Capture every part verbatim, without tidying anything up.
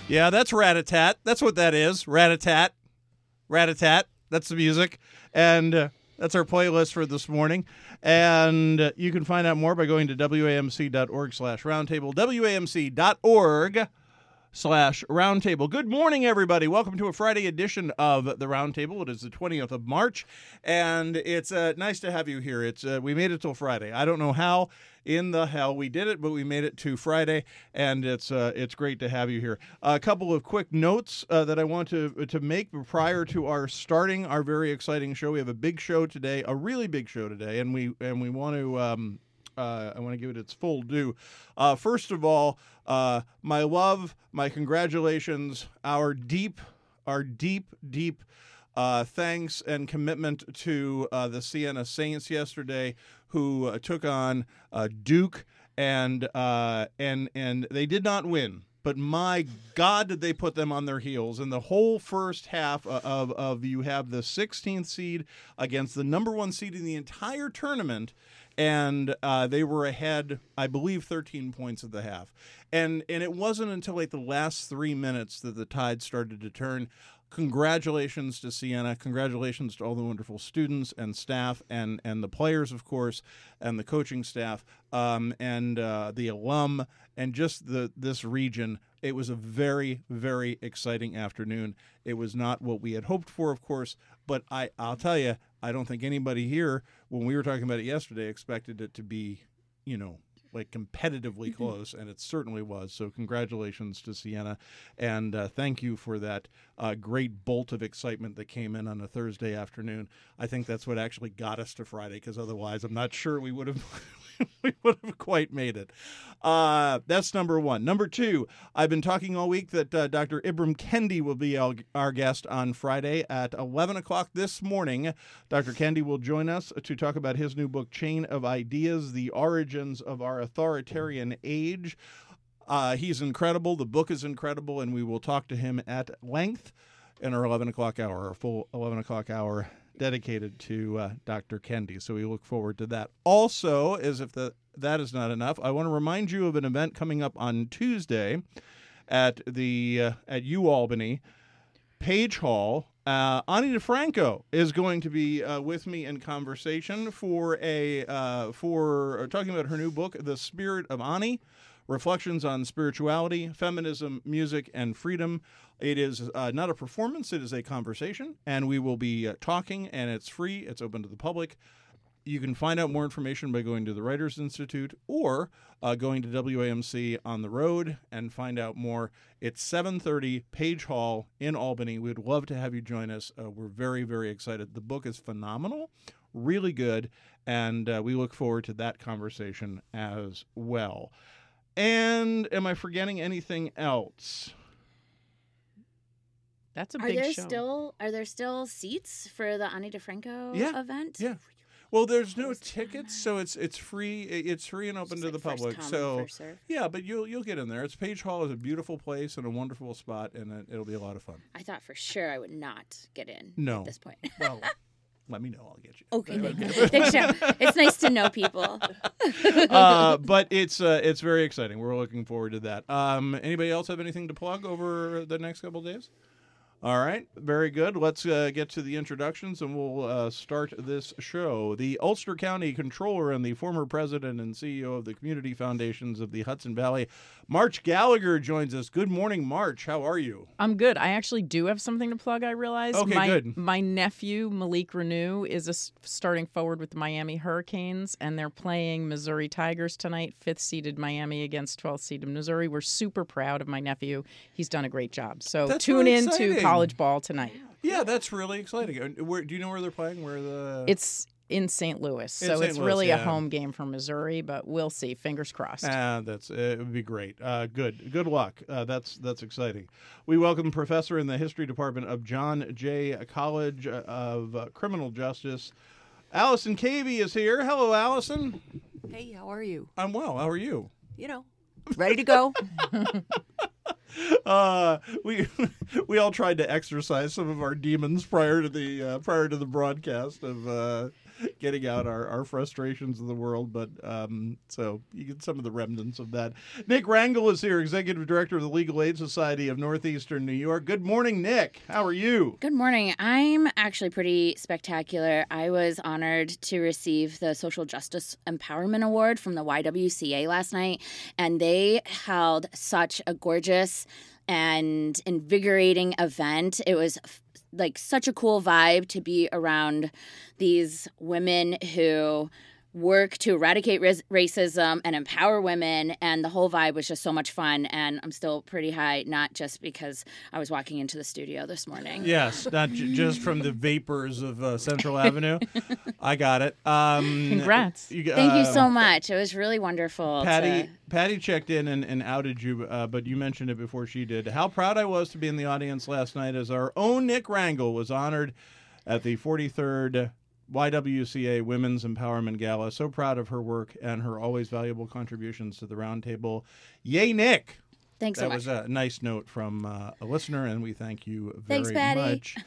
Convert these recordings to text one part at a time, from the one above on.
Yeah, that's Rat-a-tat. That's what that is. Rat-a-tat. Rat-a-tat. That's the music. And uh, that's our playlist for this morning. And uh, you can find out more by going to W A M C dot org slash roundtable. W A M C dot org slash roundtable. Good morning, everybody. Welcome to a Friday edition of the Roundtable. It is the twentieth of March, and it's uh, nice to have you here. It's uh, we made it till Friday. I don't know how in the hell we did it, but we made it to Friday, and it's uh, it's great to have you here. A couple of quick notes uh, that I want to to make prior to our starting our very exciting show. We have a big show today, a really big show today, and we and we want to. Um, Uh, I want to give it its full due. Uh, first of all, uh, my love, my congratulations, our deep, our deep, deep uh, thanks and commitment to uh, the Siena Saints yesterday, who uh, took on uh, Duke, and uh, and and they did not win. But my God, did they put them on their heels. In the whole first half of, of, of you have the sixteenth seed against the number one seed in the entire tournament, and uh, they were ahead, I believe, thirteen points at the half. And and it wasn't until like the last three minutes that the tide started to turn. Congratulations to Siena. Congratulations to all the wonderful students and staff and, and the players, of course, and the coaching staff, um, and uh, the alum, and just the this region. It was a very, very exciting afternoon. It was not what we had hoped for, of course, but I, I'll tell you, I don't think anybody here, when we were talking about it yesterday, expected it to be, you know, like competitively close, and it certainly was. So congratulations to Siena, and uh, thank you for that uh, great bolt of excitement that came in on a Thursday afternoon. I think that's what actually got us to Friday, because otherwise I'm not sure we would have we would have quite made it. Uh, that's number one. Number two, I've been talking all week that uh, Doctor Ibram Kendi will be our, our guest on Friday at eleven o'clock this morning. Doctor Kendi will join us to talk about his new book, Chain of Ideas, The Origins of Our Authoritarian Age. Uh, he's incredible. The book is incredible, and we will talk to him at length in our eleven o'clock hour, our full eleven o'clock hour dedicated to uh, Doctor Kendi. So we look forward to that. Also, as if the, that is not enough, I want to remind you of an event coming up on Tuesday at the uh, at UAlbany, Page Hall. Uh, Ani DeFranco is going to be uh, with me in conversation for a uh, for uh, talking about her new book, The Spirit of Ani: Reflections on Spirituality, Feminism, Music, and Freedom. It is uh, not a performance, it is a conversation, and we will be uh, talking, and it's free, it's open to the public. You can find out more information by going to the Writers Institute or uh, going to W A M C on the road and find out more. It's seven thirty, Page Hall in Albany. We'd love to have you join us. Uh, we're very, very excited. The book is phenomenal, really good, and uh, we look forward to that conversation as well. And am I forgetting anything else? That's a are big there show. Still, are there still seats for the Ani DeFranco Yeah, event? Yeah. Well, there's no tickets, so it's it's free. It's free and open Just to like the first public. come, So first serve. yeah, but you'll you'll get in there. It's Page Hall is a beautiful place and a wonderful spot, and it, it'll be a lot of fun. I thought for sure I would not get in No. at this point. Well, let me know. I'll get you. Okay, thanks. Thanks, Joe. It's nice to know people. uh, but it's uh, it's very exciting. We're looking forward to that. Um, anybody else have anything to plug over the next couple of days? All right, very good. Let's uh, get to the introductions, and we'll uh, start this show. The Ulster County Controller and the former president and C E O of the Community Foundations of the Hudson Valley, March Gallagher, joins us. Good morning, March. How are you? I'm good. I actually do have something to plug, I realize. Okay, my, good. My nephew, Malik Renew, is a s- starting forward with the Miami Hurricanes, and they're playing Missouri Tigers tonight, fifth-seeded Miami against twelfth-seeded Missouri. We're super proud of my nephew. He's done a great job. So That's tune really in exciting. to college ball tonight. Yeah, that's really exciting. And Where, do you know where they're playing? Where the It's in Saint Louis, In so Saint it's Louis, really yeah. a home game for Missouri, but we'll see. Fingers crossed. Ah, that's it would be great. Uh, good, good luck. Uh, that's that's exciting. We welcome Professor in the History Department of John Jay College of uh, Criminal Justice, Allison Cavey is here. Hello, Allison. Hey, how are you? I'm well. How are you? You know, ready to go. Uh, we we all tried to exercise some of our demons prior to the uh, prior to the broadcast of uh, getting out our, our frustrations of the world. But um, so you get some of the remnants of that. Nick Rangel is here, Executive Director of the Legal Aid Society of Northeastern New York. Good morning, Nick. How are you? Good morning. I'm actually pretty spectacular. I was honored to receive the Social Justice Empowerment Award from the Y W C A last night, and they held such a gorgeous and invigorating event. It was f- like such a cool vibe to be around these women who work to eradicate ris- racism and empower women, and the whole vibe was just so much fun. And I'm still pretty high, not just because I was walking into the studio this morning. Yes, not j- just from the vapors of uh, Central Avenue. I got it. Um, Congrats. You, Thank you uh, so much. It was really wonderful. Patty, to... Patty checked in and, and outed you, uh, but you mentioned it before she did. How proud I was to be in the audience last night as our own Nick Rangel was honored at the forty-third Y W C A Women's Empowerment Gala. So proud of her work and her always valuable contributions to the roundtable. Yay, Nick! Thanks that so much. was a nice note from uh, a listener, and we thank you very Thanks, Patty. much.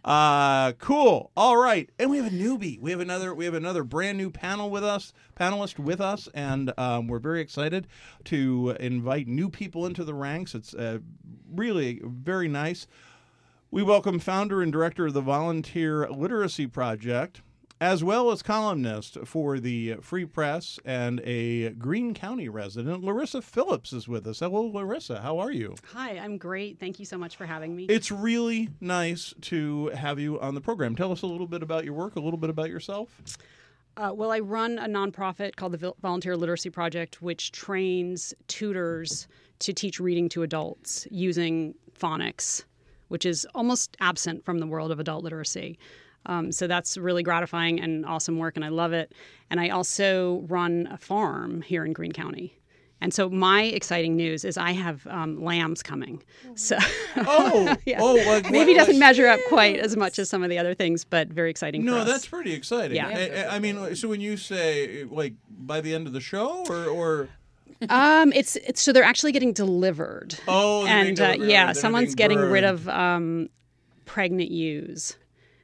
uh, cool. All right, and we have a newbie. We have another. We have another brand new panel with us, panelist with us, and um, we're very excited to invite new people into the ranks. It's uh, really very nice. We welcome founder and director of the Volunteer Literacy Project, as well as columnist for the Free Press and a Greene County resident. Larissa Phillips is with us. Hello, Larissa. How are you? Hi, I'm great. Thank you so much for having me. It's really nice to have you on the program. Tell us a little bit about your work, a little bit about yourself. Uh, well, I run a nonprofit called the Vol- Volunteer Literacy Project, which trains tutors to teach reading to adults using phonics, which is almost absent from the world of adult literacy. Um, so that's really gratifying and awesome work, and I love it. And I also run a farm here in Greene County. And so my exciting news is I have um, lambs coming. So Oh, yeah. oh, like, maybe what- doesn't like- measure up quite as much as some of the other things, but very exciting for No, us. that's pretty exciting. Yeah. I, I- I mean, so when you say like by the end of the show, or or Um, it's it's so they're actually getting delivered. oh, they're being and uh, delivered, yeah, they're someone's being getting rid burned. of um, pregnant ewes.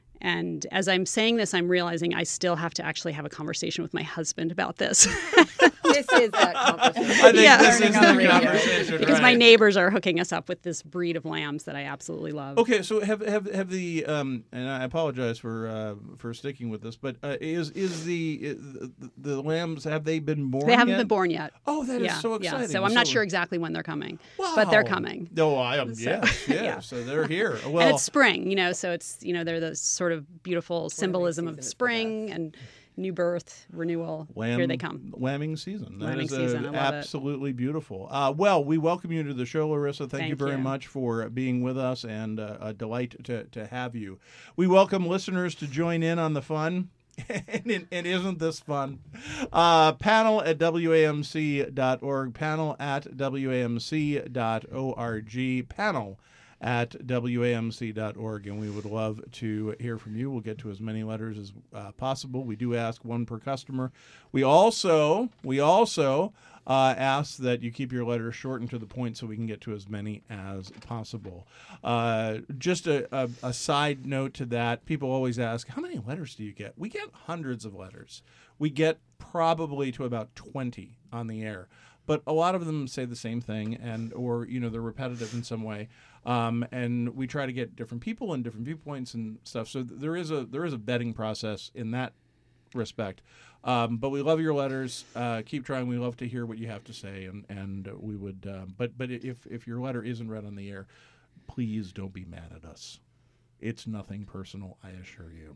And as I'm saying this, I'm realizing I still have to actually have a conversation with my husband about this. This is that conversation. I think Yeah. this is Learning on the the radio. conversation, because my right. neighbors are hooking us up with this breed of lambs that I absolutely love. Okay, so have have have the um, and I apologize for uh, for sticking with this, but uh, is is the, the the lambs, have they been born? They haven't yet? been born yet. Oh, that is yeah, so exciting. yeah. So I'm not sure exactly when they're coming, Wow. but they're coming. No, I am. Yes, yes. yeah. So they're here. Well, And it's spring, you know, so it's, you know, they're the sort of beautiful symbolism season of is the spring and new birth, renewal. Lamb, Here they come. Lambing season. That Lambing is uh, season, I love it. absolutely beautiful. Uh, well, we welcome you to the show, Larissa. Thank, you Thank very you. much for being with us, and uh, a delight to, to have you. We welcome listeners to join in on the fun. and, and isn't this fun? Uh, panel at W A M C dot org, panel at W A M C dot org, panel at W A M C dot org, and we would love to hear from you. We'll get to as many letters as uh, possible. We do ask one per customer. We also we also uh, ask that you keep your letters short and to the point so we can get to as many as possible. Uh, just a, a, a side note to that, people always ask, how many letters do you get? We get hundreds of letters. We get probably to about twenty on the air. But a lot of them say the same thing, and or you know they're repetitive in some way, um, and we try to get different people and different viewpoints and stuff. So th- there is a there is a vetting process in that respect. Um, but we love your letters. Uh, keep trying. We love to hear what you have to say, and and we would. Uh, but but if if your letter isn't read on the air, please don't be mad at us. It's nothing personal, I assure you.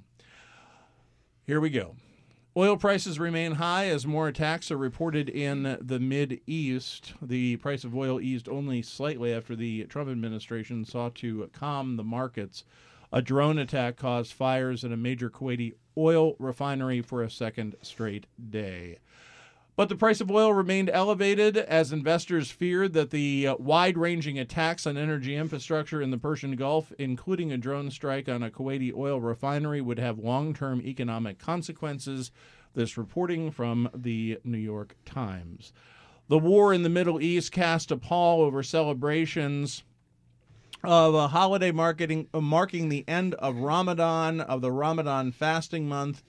Here we go. Oil prices remain high as more attacks are reported in the Mid-East. The price of oil eased only slightly after the Trump administration sought to calm the markets. A drone attack caused fires at a major Kuwaiti oil refinery for a second straight day. But the price of oil remained elevated as investors feared that the uh, wide-ranging attacks on energy infrastructure in the Persian Gulf, including a drone strike on a Kuwaiti oil refinery, would have long-term economic consequences. This reporting from the New York Times. The war in the Middle East cast a pall over celebrations of a holiday marketing, uh, marking the end of Ramadan, of the Ramadan fasting month.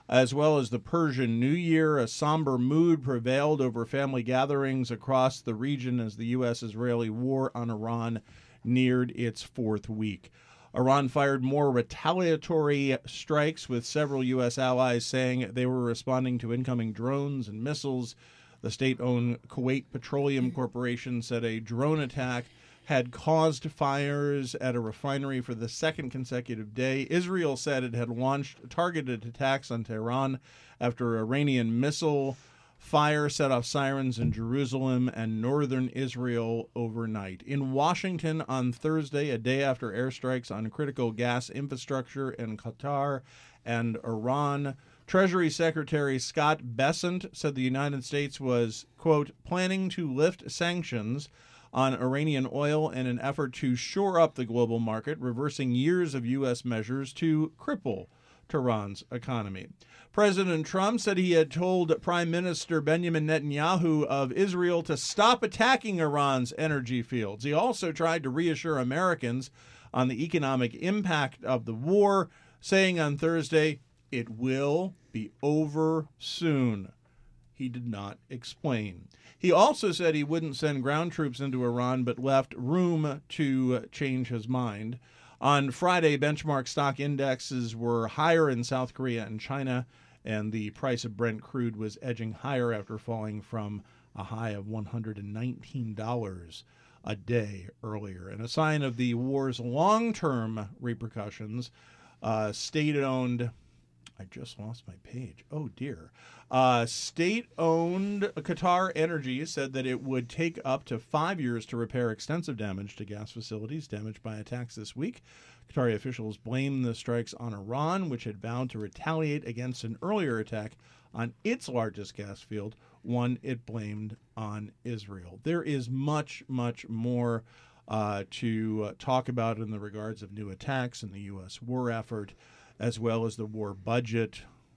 as well as the Persian New Year. A somber mood prevailed over family gatherings across the region as the U S-Israeli war on Iran neared its fourth week. Iran fired more retaliatory strikes, with several U S allies saying they were responding to incoming drones and missiles. The state-owned Kuwait Petroleum Corporation said a drone attack had caused fires at a refinery for the second consecutive day. Israel said it had launched targeted attacks on Tehran after Iranian missile fire set off sirens in Jerusalem and northern Israel overnight. In Washington on Thursday, a day after airstrikes on critical gas infrastructure in Qatar and Iran, Treasury Secretary Scott Bessent said the United States was, quote, planning to lift sanctions on Iranian oil in an effort to shore up the global market, reversing years of U S measures to cripple Tehran's economy. President Trump said he had told Prime Minister Benjamin Netanyahu of Israel to stop attacking Iran's energy fields. He also tried to reassure Americans on the economic impact of the war, saying on Thursday, "It will be over soon." He did not explain. He also said he wouldn't send ground troops into Iran, but left room to change his mind. On Friday, benchmark stock indexes were higher in South Korea and China, and the price of Brent crude was edging higher after falling from a high of one hundred nineteen dollars a day earlier. And a sign of the war's long-term repercussions, uh, state-owned I just lost my page. Oh, dear. Uh, state-owned Qatar Energy said that it would take up to five years to repair extensive damage to gas facilities damaged by attacks this week. Qatari officials blame the strikes on Iran, which had vowed to retaliate against an earlier attack on its largest gas field, one it blamed on Israel. There is much, much more uh, to uh, talk about in the regards of new attacks and the U S war effort, as well as the war budget.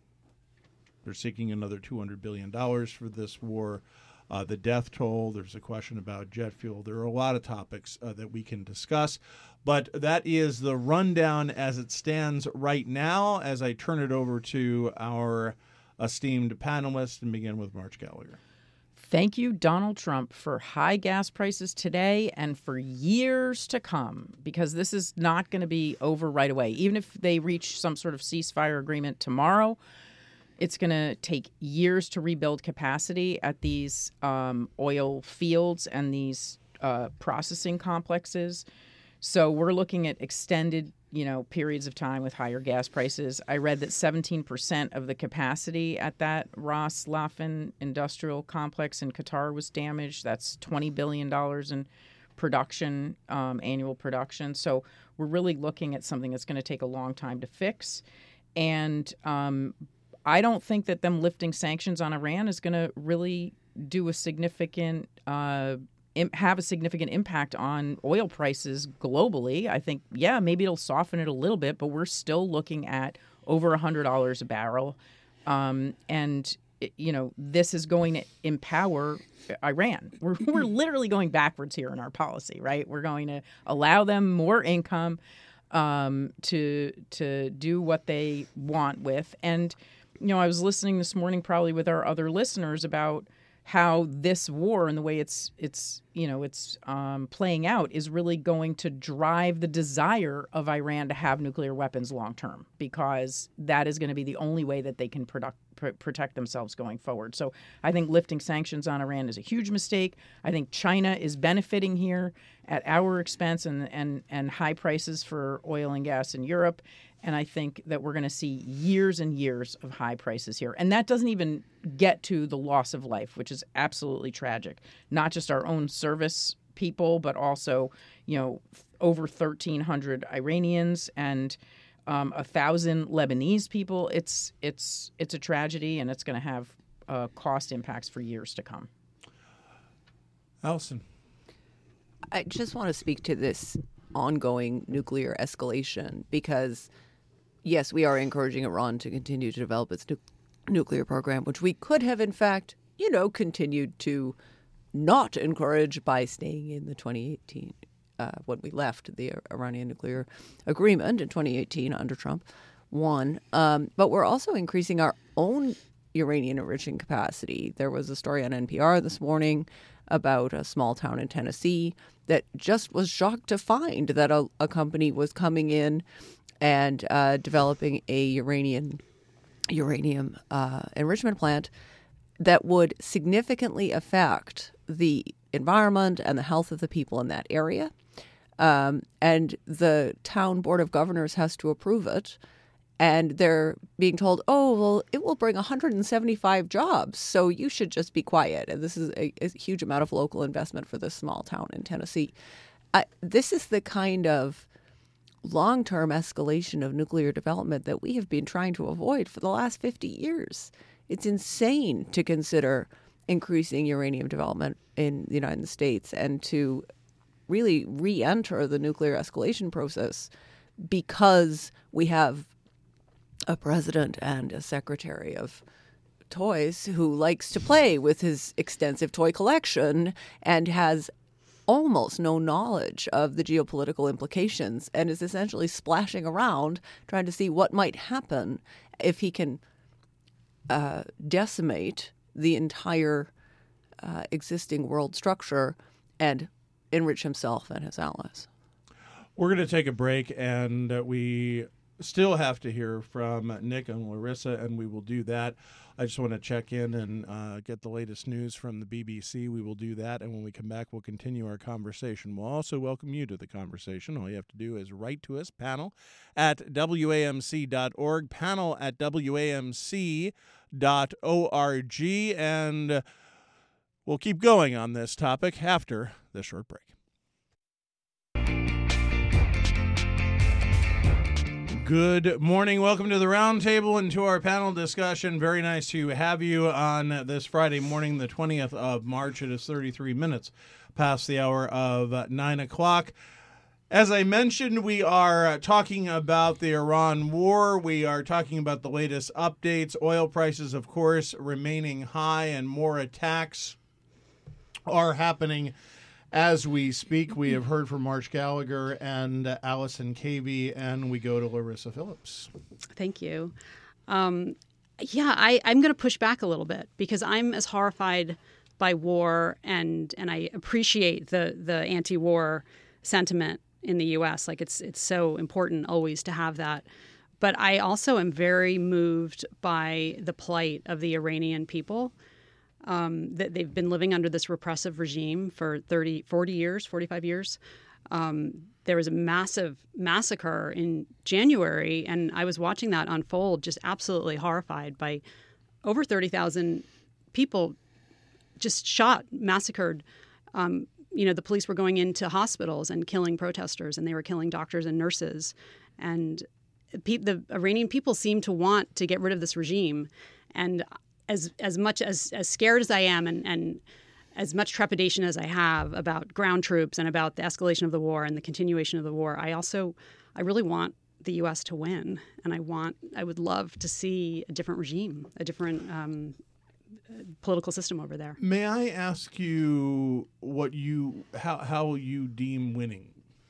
They're seeking another two hundred billion dollars for this war. Uh, the death toll, there's a question about jet fuel. There are a lot of topics uh, that we can discuss. But that is the rundown as it stands right now, as I turn it over to our esteemed panelists and begin with Marge Gallagher. Thank you, Donald Trump, for high gas prices today and for years to come, because this is not going to be over right away. Even if they reach some sort of ceasefire agreement tomorrow, it's going to take years to rebuild capacity at these um, oil fields and these uh, processing complexes. So we're looking at extended, you know, periods of time with higher gas prices. I read that seventeen percent of the capacity at that Ras Laffan industrial complex in Qatar was damaged. That's twenty billion dollars in production, um, annual production. So we're really looking at something that's going to take a long time to fix. And um, I don't think that them lifting sanctions on Iran is going to really do a significant uh have a significant impact on oil prices globally. I think, yeah, maybe it'll soften it a little bit, but we're still looking at over one hundred dollars a barrel. Um, and, you know, this is going to empower Iran. We're, we're literally going backwards here in our policy, right? We're going to allow them more income um, to to do what they want with. And, you know, I was listening this morning probably with our other listeners about how this war and the way it's it's you know it's um, playing out is really going to drive the desire of Iran to have nuclear weapons long term, because that is going to be the only way that they can product, pr- protect themselves going forward. So I think lifting sanctions on Iran is a huge mistake. I think China is benefiting here at our expense and and and high prices for oil and gas in Europe. And I think that we're going to see years and years of high prices here. And that doesn't even get to the loss of life, which is absolutely tragic. Not just our own service people, but also, you know, over thirteen hundred Iranians and um, one thousand Lebanese people. It's it's it's a tragedy, and it's going to have uh, cost impacts for years to come. Allison. I just want to speak to this ongoing nuclear escalation because, yes, we are encouraging Iran to continue to develop its nu- nuclear program, which we could have, in fact, you know, continued to not encourage by staying in the twenty eighteen, uh, when we left the Iranian nuclear agreement in twenty eighteen under Trump. one. Um, but we're also increasing our own uranium enriching capacity. There was a story on N P R this morning about a small town in Tennessee that just was shocked to find that a, a company was coming in and uh, developing a uranium uranium uh, enrichment plant that would significantly affect the environment and the health of the people in that area. Um, and the town board of governors has to approve it. And they're being told, oh, well, it will bring one hundred seventy-five jobs, so you should just be quiet. And this is a, a huge amount of local investment for this small town in Tennessee. Uh, this is the kind of long-term escalation of nuclear development that we have been trying to avoid for the last fifty years. It's insane to consider increasing uranium development in the United States and to really re-enter the nuclear escalation process because we have a president and a secretary of toys who likes to play with his extensive toy collection and has almost no knowledge of the geopolitical implications and is essentially splashing around trying to see what might happen if he can uh, decimate the entire uh, existing world structure and enrich himself and his allies. We're going to take a break, and uh, we still have to hear from Nick and Larissa, and we will do that. I just want to check in and uh, get the latest news from the B B C. We will do that, and when we come back, we'll continue our conversation. We'll also welcome you to the conversation. All you have to do is write to us, panel at W A M C dot org, panel at W A M C dot org, and we'll keep going on this topic after this short break. Good morning. Welcome to the roundtable and to our panel discussion. Very nice to have you on this Friday morning, the twentieth of March. It is thirty-three minutes past the hour of nine o'clock. As I mentioned, we are talking about the Iran war. We are talking about the latest updates. Oil prices, of course, remaining high, and more attacks are happening as we speak. We have heard from Marsh Gallagher and uh, Allison Cavey, and we go to Larissa Phillips. Thank you. Um, yeah, I, I'm going to push back a little bit because I'm as horrified by war, and and I appreciate the the anti-war sentiment in the U S. Like it's it's so important always to have that. But I also am very moved by the plight of the Iranian people. Um, that they've been living under this repressive regime for thirty, forty years, forty-five years. Um, there was a massive massacre in January, and I was watching that unfold, just absolutely horrified by over thirty thousand people just shot, massacred. Um, you know, the police were going into hospitals and killing protesters, and they were killing doctors and nurses. And pe- the Iranian people seem to want to get rid of this regime. And As as much as, as scared as I am and, and as much trepidation as I have about ground troops and about the escalation of the war and the continuation of the war, I also I really want the U S to win, and I want I would love to see a different regime, a different um, political system over there. May I ask you what you how how you deem winning?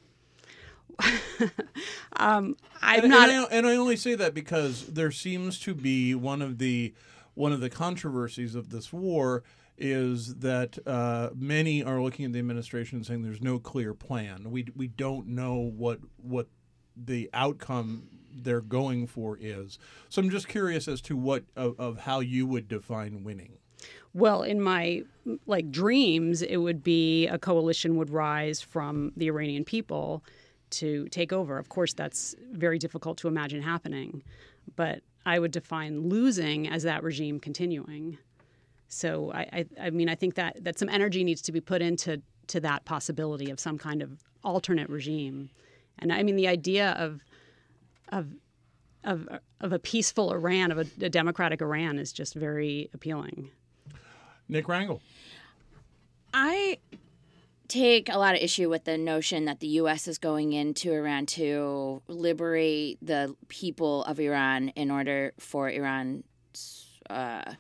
um, I'm and, not, and I, and I only say that because there seems to be one of the One of the controversies of this war is that uh, many are looking at the administration and saying there's no clear plan. We we don't know what what the outcome they're going for is. So I'm just curious as to what of, of how you would define winning. Well, in my like dreams, it would be a coalition would rise from the Iranian people to take over. Of course, that's very difficult to imagine happening, but I would define losing as that regime continuing. So I, I, I mean, I think that, that some energy needs to be put into to that possibility of some kind of alternate regime. And I mean, the idea of of of, of a peaceful Iran, of a, a democratic Iran, is just very appealing. Nick Rangel. I take a lot of issue with the notion that the U S is going into Iran to liberate the people of Iran in order for Iran's uh,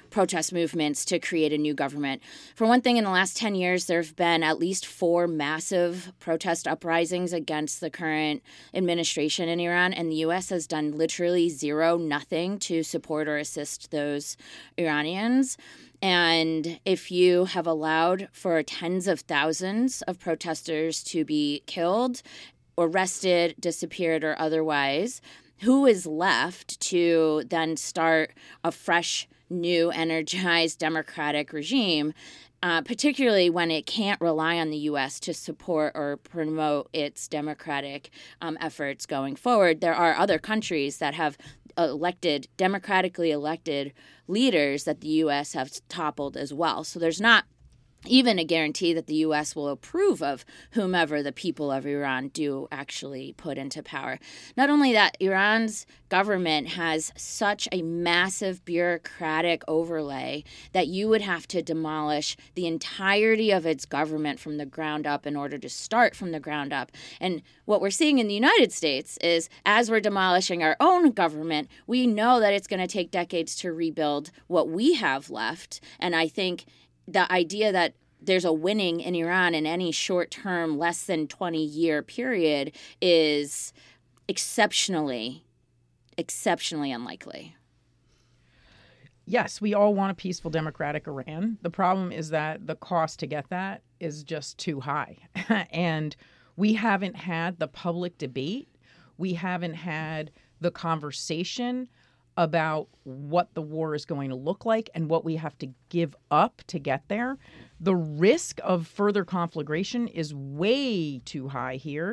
protest movements to create a new government. For one thing, in the last ten years, there have been at least four massive protest uprisings against the current administration in Iran, and the U S has done literally zero, nothing to support or assist those Iranians. And if you have allowed for tens of thousands of protesters to be killed, arrested, disappeared, or otherwise, who is left to then start a fresh, new, energized democratic regime, uh, particularly when it can't rely on the U S to support or promote its democratic um, efforts going forward? There are other countries that have elected, democratically elected leaders that the U S have toppled as well. So there's not even a guarantee that the U S will approve of whomever the people of Iran do actually put into power. Not only that, Iran's government has such a massive bureaucratic overlay that you would have to demolish the entirety of its government from the ground up in order to start from the ground up. And what we're seeing in the United States is, as we're demolishing our own government, we know that it's going to take decades to rebuild what we have left. And I think the idea that there's a winning in Iran in any short-term, less than twenty-year period is exceptionally, exceptionally unlikely. Yes, we all want a peaceful, democratic Iran. The problem is that the cost to get that is just too high. And we haven't had the public debate. We haven't had the conversation about what the war is going to look like and what we have to give up to get there. The risk of further conflagration is way too high here.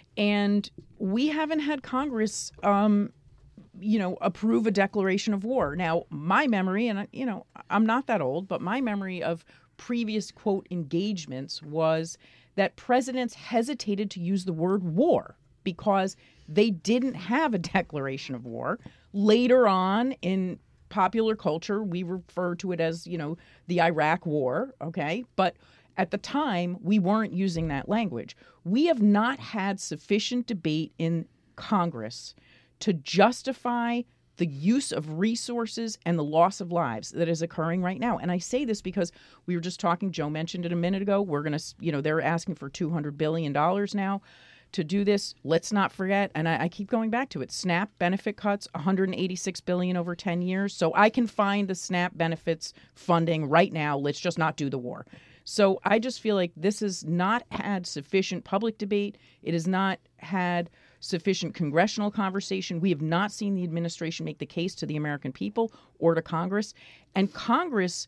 And we haven't had Congress, um, you know, approve a declaration of war. Now, my memory, and, you know, I'm not that old, but my memory of previous, quote, engagements was that presidents hesitated to use the word war because they didn't have a declaration of war. Later on in popular culture, we refer to it as, you know, the Iraq War, okay? But at the time, we weren't using that language. We have not had sufficient debate in Congress to justify the use of resources and the loss of lives that is occurring right now. And I say this because we were just talking, Joe mentioned it a minute ago, we're going to, you know, they're asking for two hundred billion dollars now to do this. Let's not forget, and I, I keep going back to it, SNAP benefit cuts, one hundred eighty-six billion dollars over ten years. So I can find the SNAP benefits funding right now. Let's just not do the war. So I just feel like this has not had sufficient public debate. It has not had sufficient congressional conversation. We have not seen the administration make the case to the American people or to Congress. And Congress,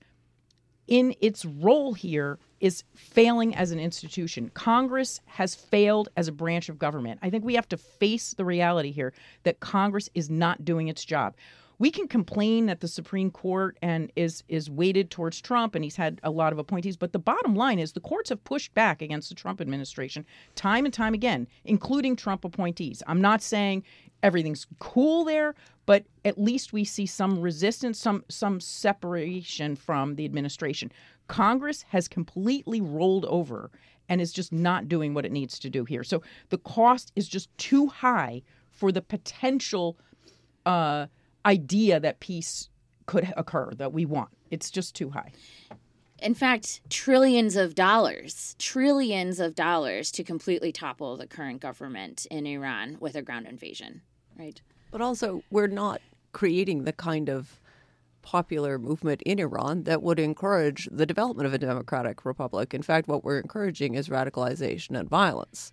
in its role here, is failing as an institution. Congress has failed as a branch of government. I think we have to face the reality here that Congress is not doing its job. We can complain that the Supreme Court and is is weighted towards Trump and he's had a lot of appointees, but the bottom line is the courts have pushed back against the Trump administration time and time again, including Trump appointees. I'm not saying everything's cool there, but at least we see some resistance, some some separation from the administration. Congress has completely rolled over and is just not doing what it needs to do here. So the cost is just too high for the potential uh, idea that peace could occur that we want. It's just too high. In fact, trillions of dollars, trillions of dollars to completely topple the current government in Iran with a ground invasion, right? But also, we're not creating the kind of popular movement in Iran that would encourage the development of a democratic republic. In fact, what we're encouraging is radicalization and violence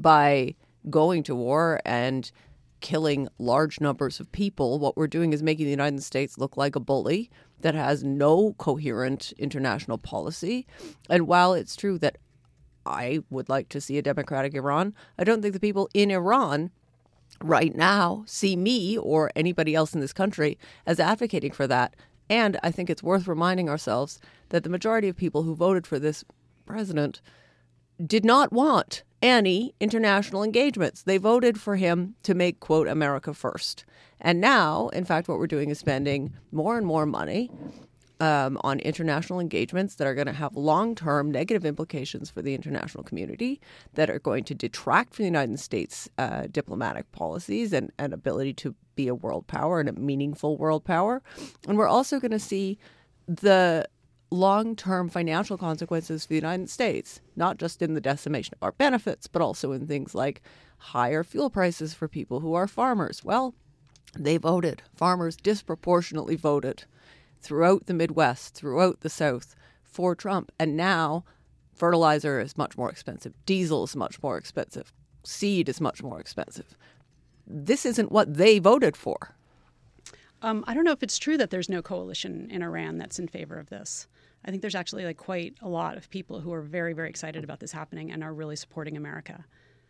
by going to war and killing large numbers of people. What we're doing is making the United States look like a bully that has no coherent international policy. And while it's true that I would like to see a democratic Iran, I don't think the people in Iran right now see me or anybody else in this country as advocating for that. And I think it's worth reminding ourselves that the majority of people who voted for this president did not want any international engagements. They voted for him to make, quote, America first. And now, in fact, what we're doing is spending more and more money um, on international engagements that are going to have long-term negative implications for the international community, that are going to detract from the United States' uh, diplomatic policies and, and ability to be a world power and a meaningful world power. And we're also going to see the long-term financial consequences for the United States, not just in the decimation of our benefits, but also in things like higher fuel prices for people who are farmers. Well, they voted. Farmers disproportionately voted throughout the Midwest, throughout the South for Trump. And now fertilizer is much more expensive. Diesel is much more expensive. Seed is much more expensive. This isn't what they voted for. Um, I don't know if it's true that there's no coalition in Iran that's in favor of this. I think there's actually like quite a lot of people who are very, very excited about this happening and are really supporting America.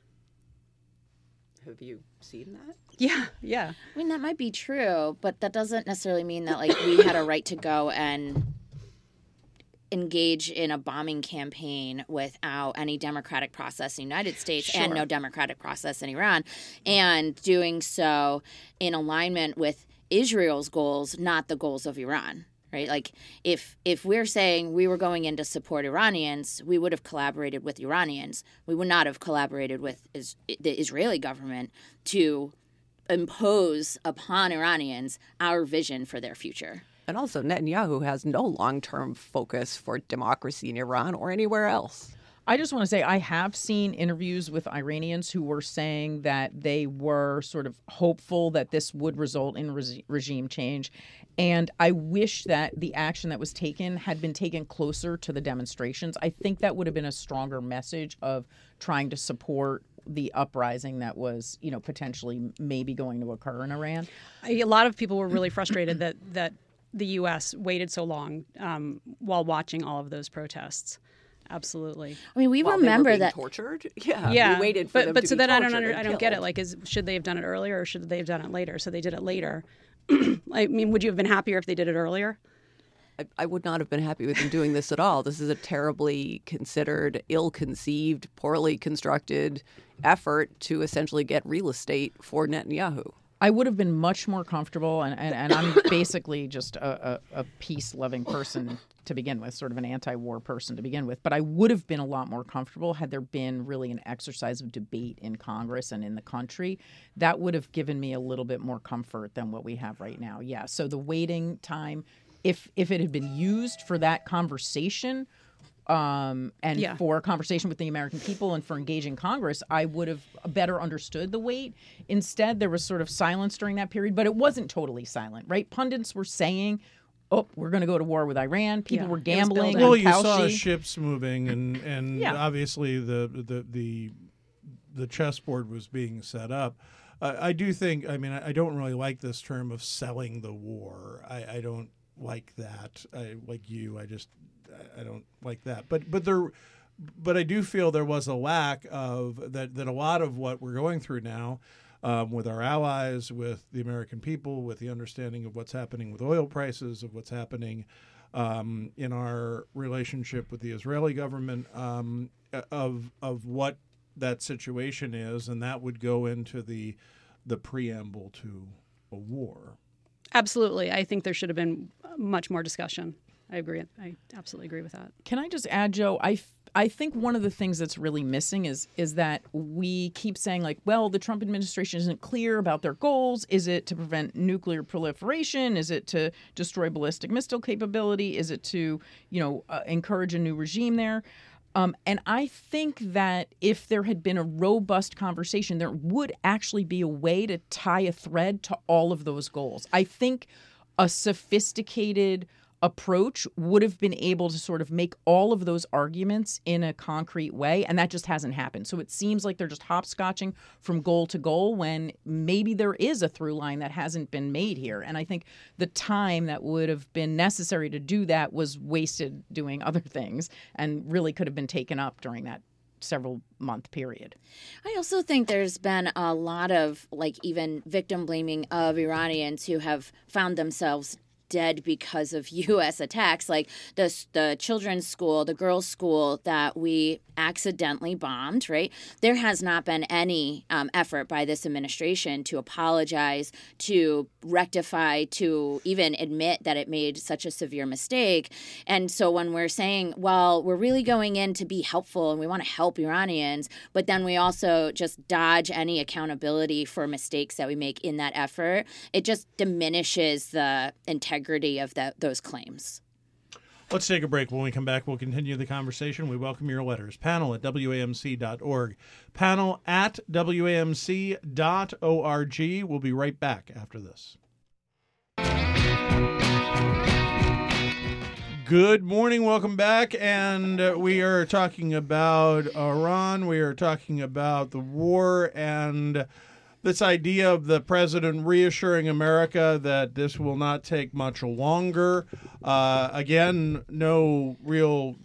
Have you seen that? Yeah, yeah. I mean, that might be true, but that doesn't necessarily mean that like we had a right to go and engage in a bombing campaign without any democratic process in the United States Sure. and no democratic process in Iran, and doing so in alignment with Israel's goals, not the goals of Iran. Right? Like if if we're saying we were going in to support Iranians, we would have collaborated with Iranians. We would not have collaborated with is, the Israeli government to impose upon Iranians our vision for their future. And also, Netanyahu has no long-term focus for democracy in Iran or anywhere else. I just want to say I have seen interviews with Iranians who were saying that they were sort of hopeful that this would result in re- regime change. And I wish that the action that was taken had been taken closer to the demonstrations. I think that would have been a stronger message of trying to support the uprising that was, you know, potentially maybe going to occur in Iran. A lot of people were really frustrated that, that the U S waited so long um, while watching all of those protests. Absolutely. I mean, we While remember they were being that tortured. Yeah, Yeah, we waited for but them but to so be then I don't tortured under, and I don't get it. killed. Like, is should they have done it earlier or should they have done it later? So they did it later. I mean, would you have been happier if they did it earlier? I, I would not have been happy with them doing this at all. This is a terribly considered, ill-conceived, poorly constructed effort to essentially get real estate for Netanyahu. I would have been much more comfortable, and, and, and I'm basically just a, a, a peace-loving person to begin with, sort of an anti-war person to begin with. But I would have been a lot more comfortable had there been really an exercise of debate in Congress and in the country. That would have given me a little bit more comfort than what we have right now. Yeah, so the waiting time, if if it had been used for that conversation, um, and Yeah. for a conversation with the American people and for engaging Congress, I would have better understood the wait. Instead, there was sort of silence during that period, but it wasn't totally silent, right? Pundits were saying, oh, we're going to go to war with Iran. People Yeah, were it was gambling. building. on Well, you saw Kalshi. ships moving, and and Yeah. obviously the the the the chessboard was being set up. I, I do think. I mean, I, I don't really like this term of selling the war. I, I don't like that. I like you. I just I, I don't like that. But but there. But I do feel there was a lack of that. That a lot of what we're going through now. Um, with our allies, with the American people, with the understanding of what's happening with oil prices, of what's happening um, in our relationship with the Israeli government, um, of of what that situation is, and that would go into the the preamble to a war. Absolutely. I think there should have been much more discussion. I agree. I absolutely agree with that. Can I just add, Joe? I, f- I think one of the things that's really missing is is that we keep saying, like, well, the Trump administration isn't clear about their goals. Is it to prevent nuclear proliferation? Is it to destroy ballistic missile capability? Is it to, you know, uh, encourage a new regime there? Um, and I think that if there had been a robust conversation, there would actually be a way to tie a thread to all of those goals. I think a sophisticated approach would have been able to sort of make all of those arguments in a concrete way, and that just hasn't happened. So it seems like they're just hopscotching from goal to goal when maybe there is a through line that hasn't been made here. And I think the time that would have been necessary to do that was wasted doing other things and really could have been taken up during that several month period. I also think there's been a lot of like even victim blaming of Iranians who have found themselves dead because of U S attacks, like the the children's school, the girls' school that we accidentally bombed, right? There has not been any um, effort by this administration to apologize, to rectify, to even admit that it made such a severe mistake. And so when we're saying, well, we're really going in to be helpful and we want to help Iranians, but then we also just dodge any accountability for mistakes that we make in that effort, it just diminishes the integrity of that, those claims. Let's take a break. When we come back, we'll continue the conversation. We welcome your letters. Panel at W A M C dot org. Panel at W A M C dot org. We'll be right back after this. Good morning. Welcome back. And uh, we are talking about Iran. We are talking about the war and this idea of the president reassuring America that this will not take much longer. Uh, again, no real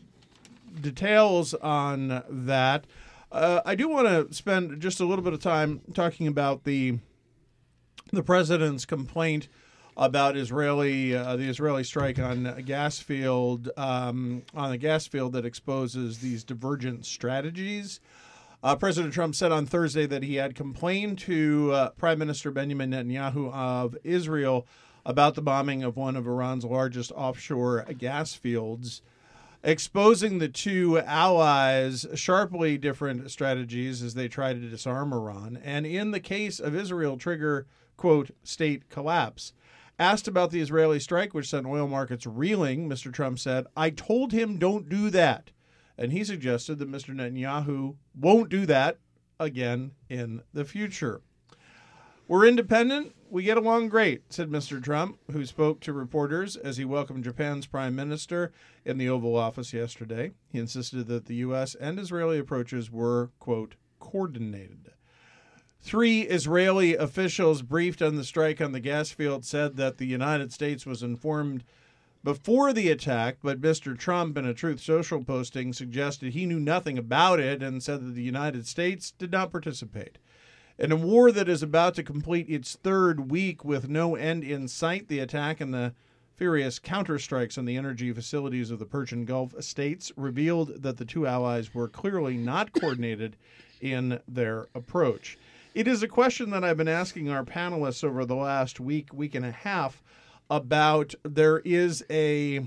details on that. Uh, I do want to spend just a little bit of time talking about the the president's complaint about Israeli uh, the Israeli strike on a gas field um, on a gas field that exposes these divergent strategies. Uh, President Trump said on Thursday that he had complained to uh, Prime Minister Benjamin Netanyahu of Israel about the bombing of one of Iran's largest offshore gas fields, exposing the two allies' sharply different strategies as they try to disarm Iran, and in the case of Israel, trigger, quote, state collapse. Asked about the Israeli strike, which sent oil markets reeling, Mister Trump said, "I told him don't do that." And he suggested that Mister Netanyahu won't do that again in the future. "We're independent. We get along great," said Mister Trump, who spoke to reporters as he welcomed Japan's prime minister in the Oval Office yesterday. He insisted that the U S and Israeli approaches were, quote, coordinated. Three Israeli officials briefed on the strike on the gas field said that the United States was informed before the attack, but Mister Trump, in a Truth Social posting, suggested he knew nothing about it and said that the United States did not participate. In a war that is about to complete its third week with no end in sight, the attack and the furious counterstrikes on the energy facilities of the Persian Gulf states revealed that the two allies were clearly not coordinated in their approach. It is a question that I've been asking our panelists over the last week, week and a half, about there is a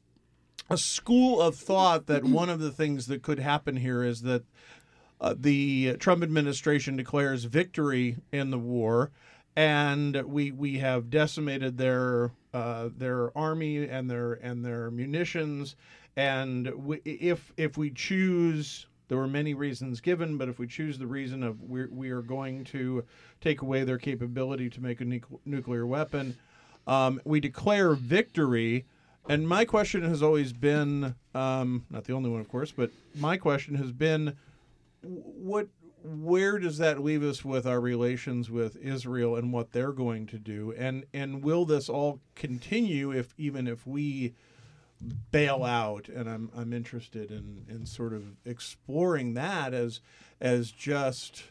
a school of thought that one of the things that could happen here is that uh, the Trump administration declares victory in the war, and we we have decimated their uh, their army and their and their munitions, and we, if if we choose. There were many reasons given, but if we choose the reason of we're, we are going to take away their capability to make a nu- nuclear weapon, um, we declare victory. And my question has always been, um, not the only one, of course, but my question has been, what, where does that leave us with our relations with Israel and what they're going to do? And and will this all continue if even if we bail out? And I'm I'm interested in, in sort of exploring that as as just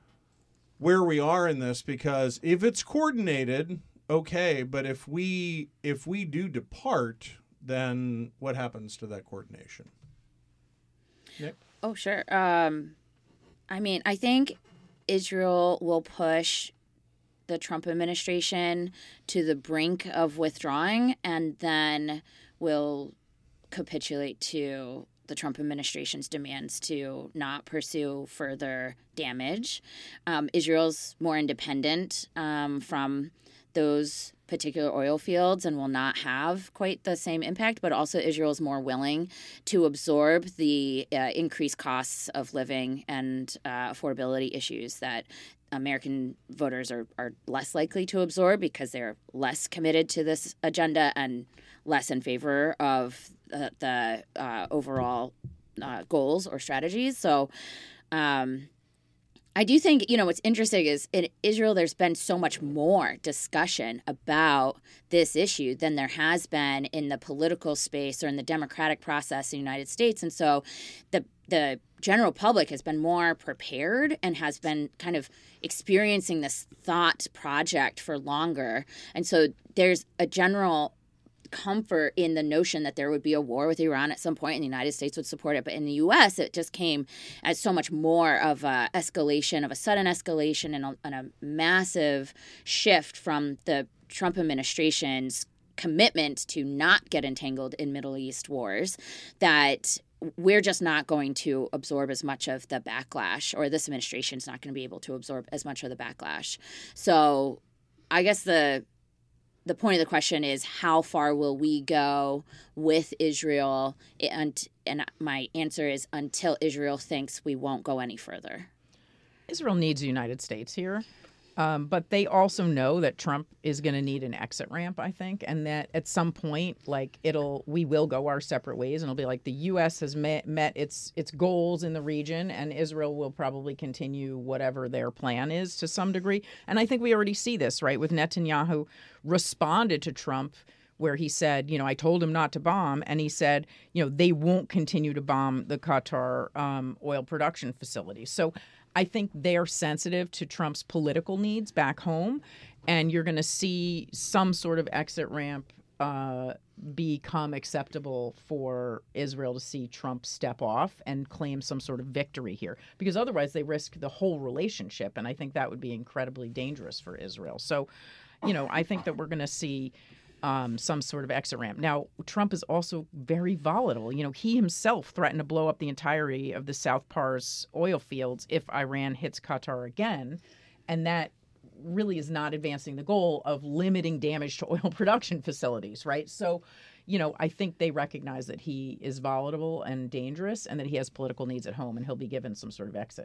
where we are in this, because if it's coordinated, okay, but if we if we do depart, then what happens to that coordination? Nick? Oh, sure. Um, I mean, I think Israel will push the Trump administration to the brink of withdrawing, and then will capitulate to the Trump administration's demands to not pursue further damage. Um, Israel's more independent um, from those particular oil fields and will not have quite the same impact, but also Israel's more willing to absorb the uh, increased costs of living and uh, affordability issues that American voters are, are less likely to absorb because they're less committed to this agenda and less in favor of the, the uh, overall uh, goals or strategies. So um, I do think, you know, what's interesting is in Israel, there's been so much more discussion about this issue than there has been in the political space or in the democratic process in the United States. And so the the general public has been more prepared and has been kind of experiencing this thought project for longer. And so there's a general comfort in the notion that there would be a war with Iran at some point and the United States would support it. But in the U S, it just came as so much more of a escalation, of a sudden escalation and a, and a massive shift from the Trump administration's commitment to not get entangled in Middle East wars, that we're just not going to absorb as much of the backlash, or this administration is not going to be able to absorb as much of the backlash. So I guess the the point of the question is, how far will we go with Israel? And, and my answer is until Israel thinks we won't go any further. Israel needs the United States here. Um, but they also know that Trump is going to need an exit ramp, I think, and that at some point, like it'll, we will go our separate ways, and it'll be like the U S has met, met its its goals in the region, and Israel will probably continue whatever their plan is to some degree. And I think we already see this, right, with Netanyahu responded to Trump where he said, you know, I told him not to bomb, and he said, you know, they won't continue to bomb the Qatar um, oil production facilities. So I think they're sensitive to Trump's political needs back home, and you're going to see some sort of exit ramp uh, become acceptable for Israel to see Trump step off and claim some sort of victory here, because otherwise they risk the whole relationship, and I think that would be incredibly dangerous for Israel. So, you know, I think that we're going to see Um, some sort of exit ramp. Now, Trump is also very volatile. You know, he himself threatened to blow up the entirety of the South Pars oil fields if Iran hits Qatar again. And that really is not advancing the goal of limiting damage to oil production facilities, right? So, you know, I think they recognize that he is volatile and dangerous and that he has political needs at home, and he'll be given some sort of exit.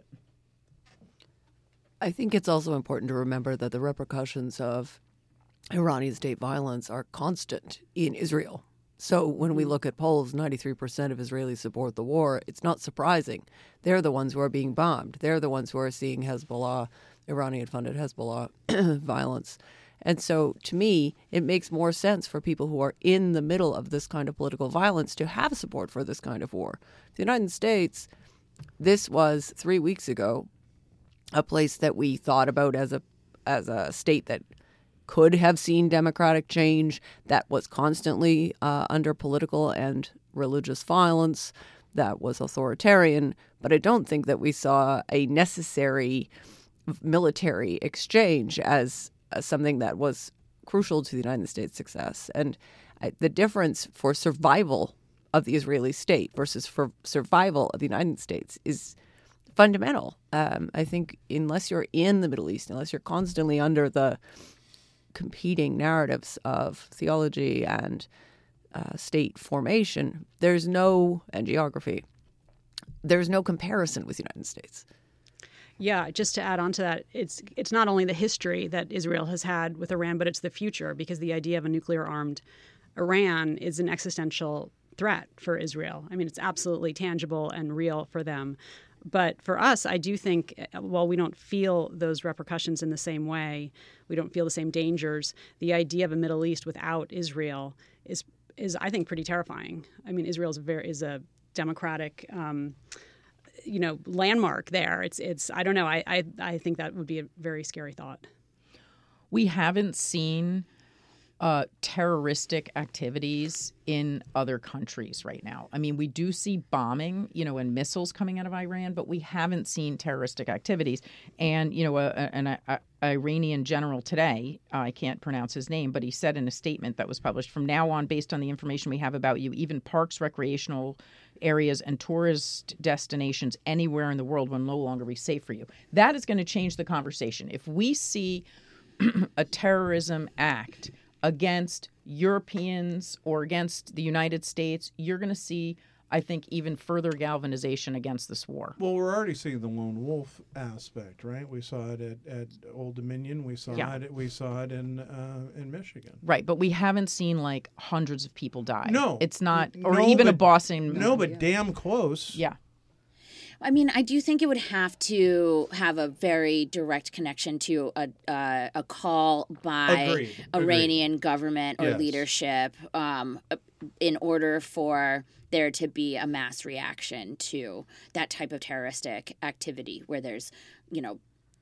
I think it's also important to remember that the repercussions of Iranian state violence are constant in Israel. So when we look at polls, ninety-three percent of Israelis support the war. It's not surprising. They're the ones who are being bombed. They're the ones who are seeing Hezbollah, Iranian-funded Hezbollah violence. And so to me, it makes more sense for people who are in the middle of this kind of political violence to have support for this kind of war. The United States, this was three weeks ago, a place that we thought about as a as a state that could have seen democratic change, that was constantly uh, under political and religious violence, that was authoritarian. But I don't think that we saw a necessary military exchange as, as something that was crucial to the United States' success. And I, the difference for survival of the Israeli state versus for survival of the United States is fundamental. Um, I think unless you're in the Middle East, unless you're constantly under the competing narratives of theology and uh, state formation, there's no, and geography, there's no comparison with the United States. Yeah, just to add on to that, it's it's not only the history that Israel has had with Iran, but it's the future, because the idea of a nuclear-armed Iran is an existential threat for Israel. I mean, it's absolutely tangible and real for them. But for us, I do think, while we don't feel those repercussions in the same way, we don't feel the same dangers, the idea of a Middle East without Israel is, is I think, pretty terrifying. I mean, Israel is a, very, is a democratic, um, you know, landmark there. It's, it's I don't know, I, I, I think that would be a very scary thought. We haven't seen uh, terroristic activities in other countries right now. I mean, we do see bombing, you know, and missiles coming out of Iran, but we haven't seen terroristic activities. And, you know, a, a, an a, Iranian general today, uh, I can't pronounce his name, but he said in a statement that was published, from now on, based on the information we have about you, even parks, recreational areas, and tourist destinations anywhere in the world will no longer be safe for you. That is going to change the conversation. If we see a terrorism act against Europeans or against the United States, you're going to see, I think, even further galvanization against this war. Well, we're already seeing the lone wolf aspect, right? We saw it at, at Old Dominion. We saw Yeah. it. We saw it in uh, in Michigan. Right, but we haven't seen like hundreds of people die. No, it's not, or no, even a but- Boston. No, but damn close. Yeah. I mean, I do think it would have to have a very direct connection to a uh, a call by Agreed. Iranian government or Yes. leadership um, in order for there to be a mass reaction to that type of terroristic activity where there's, you know,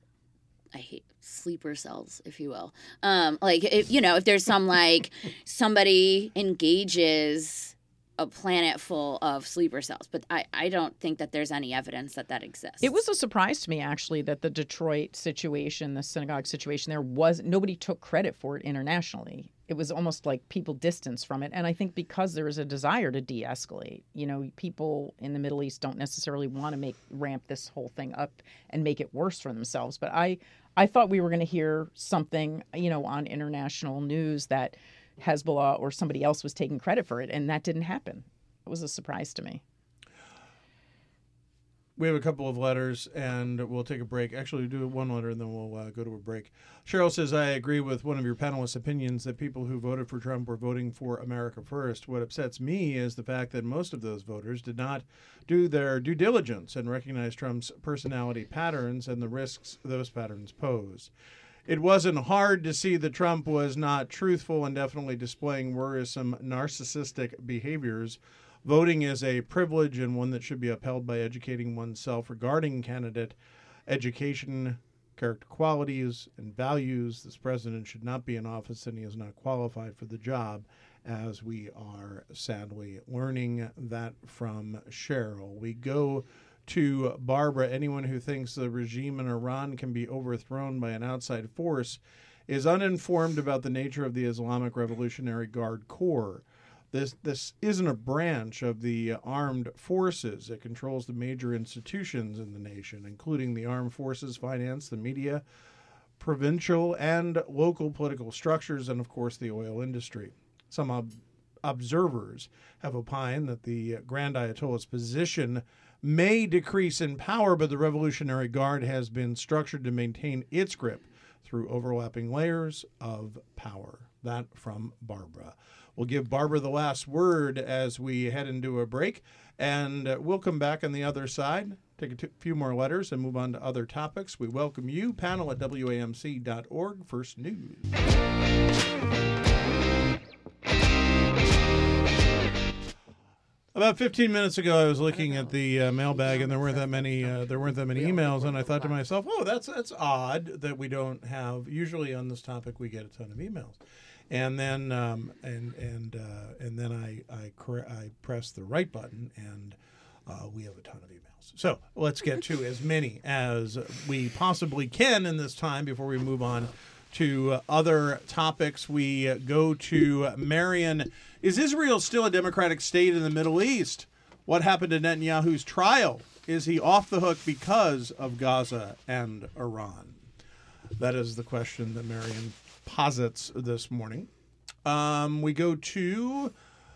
I hate sleeper cells, if you will. Um, like, if, you know, if there's some like somebody engages a planet full of sleeper cells. But I, I don't think that there's any evidence that that exists. It was a surprise to me, actually, that the Detroit situation, the synagogue situation there, was nobody took credit for it internationally. it was almost like people distanced from it. And I think because there is a desire to de-escalate, you know, people in the Middle East don't necessarily want to make ramp this whole thing up and make it worse for themselves. But I, I thought we were going to hear something, you know, on international news that Hezbollah or somebody else was taking credit for it. And that didn't happen. It was a surprise to me. We have a couple of letters, and we'll take a break. Actually, we'll do one letter, and then we'll uh, go to a break. Cheryl says, I agree with one of your panelists' opinions that people who voted for Trump were voting for America first. What upsets me is the fact that most of those voters did not do their due diligence and recognize Trump's personality patterns and the risks those patterns pose. It wasn't hard to see that Trump was not truthful and definitely displaying worrisome narcissistic behaviors. Voting is a privilege and one that should be upheld by educating oneself regarding candidate education, character qualities, and values. This president should not be in office, and he is not qualified for the job, as we are sadly learning that from Cheryl. We go to Barbara. Anyone who thinks the regime in Iran can be overthrown by an outside force is uninformed about the nature of the Islamic Revolutionary Guard Corps. This this isn't a branch of the armed forces. It controls the major institutions in the nation, including the armed forces, finance, the media, provincial and local political structures, and, of course, the oil industry. Some ob- observers have opined that the Grand Ayatollah's position may decrease in power, but the Revolutionary Guard has been structured to maintain its grip through overlapping layers of power. That from Barbara. We'll give Barbara the last word as we head into a break, and uh, we'll come back on the other side, take a t- few more letters, and move on to other topics. We welcome you, panel at W A M C dot org. First News. About fifteen minutes ago, I was looking at the uh, mailbag, and there weren't that many. Uh, there weren't that many emails, and I thought to myself, "Oh, that's that's odd that we don't have." Usually on this topic, we get a ton of emails, and then um, and and uh, and then I I, cor- I press the right button, and uh, we have a ton of emails. So let's get to as many as we possibly can in this time before we move on to uh, other topics. We uh, go to Marion. Is Israel still a democratic state in the Middle East? What happened to Netanyahu's trial? Is he off the hook because of Gaza and Iran? That is the question that Marion posits this morning. Um, we go to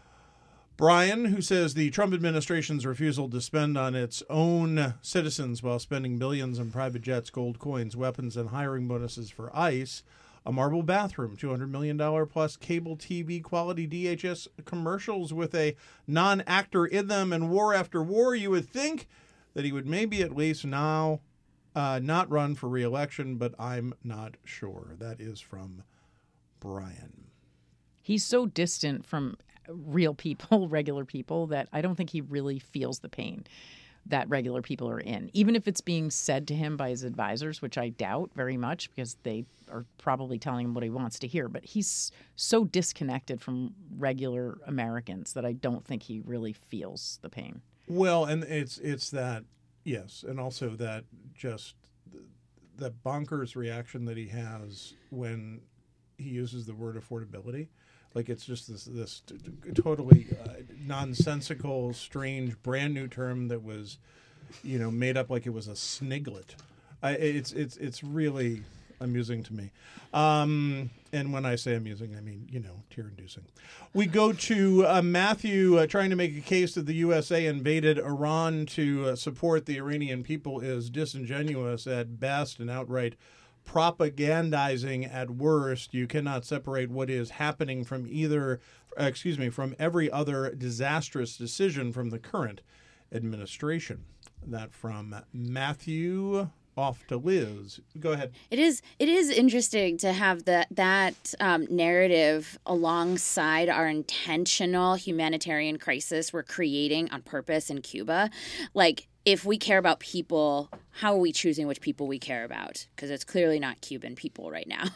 Brian, who says the Trump administration's refusal to spend on its own citizens while spending billions on private jets, gold coins, weapons, and hiring bonuses for ICE, a marble bathroom, two hundred million dollars plus cable T V quality D H S commercials with a non-actor in them, and war after war. You would think that he would maybe at least now uh, not run for re-election, but I'm not sure. That is from Brian. He's so distant from real people, regular people, that I don't think he really feels the pain that regular people are in, even if it's being said to him by his advisors, which I doubt very much because they are probably telling him what he wants to hear. But he's so disconnected from regular Americans that I don't think he really feels the pain. Well, and it's it's that, yes, and also that just the bonkers reaction that he has when he uses the word affordability. Like, it's just this this t- t- totally uh, nonsensical, strange, brand new term that was, you know, made up like it was a sniglet. I, it's it's it's really amusing to me. Um, and when I say amusing, I mean, you know, tear-inducing. We go to uh, Matthew uh, trying to make a case that the U S A invaded Iran to uh, support the Iranian people is disingenuous at best and outright propagandizing at worst. You cannot separate what is happening from either, excuse me, from every other disastrous decision from the current administration. That from Matthew. Off to Liz. Go ahead. It is it is interesting to have that that um, narrative alongside our intentional humanitarian crisis we're creating on purpose in Cuba. Like, if we care about people, how are we choosing which people we care about? Because it's clearly not Cuban people right now.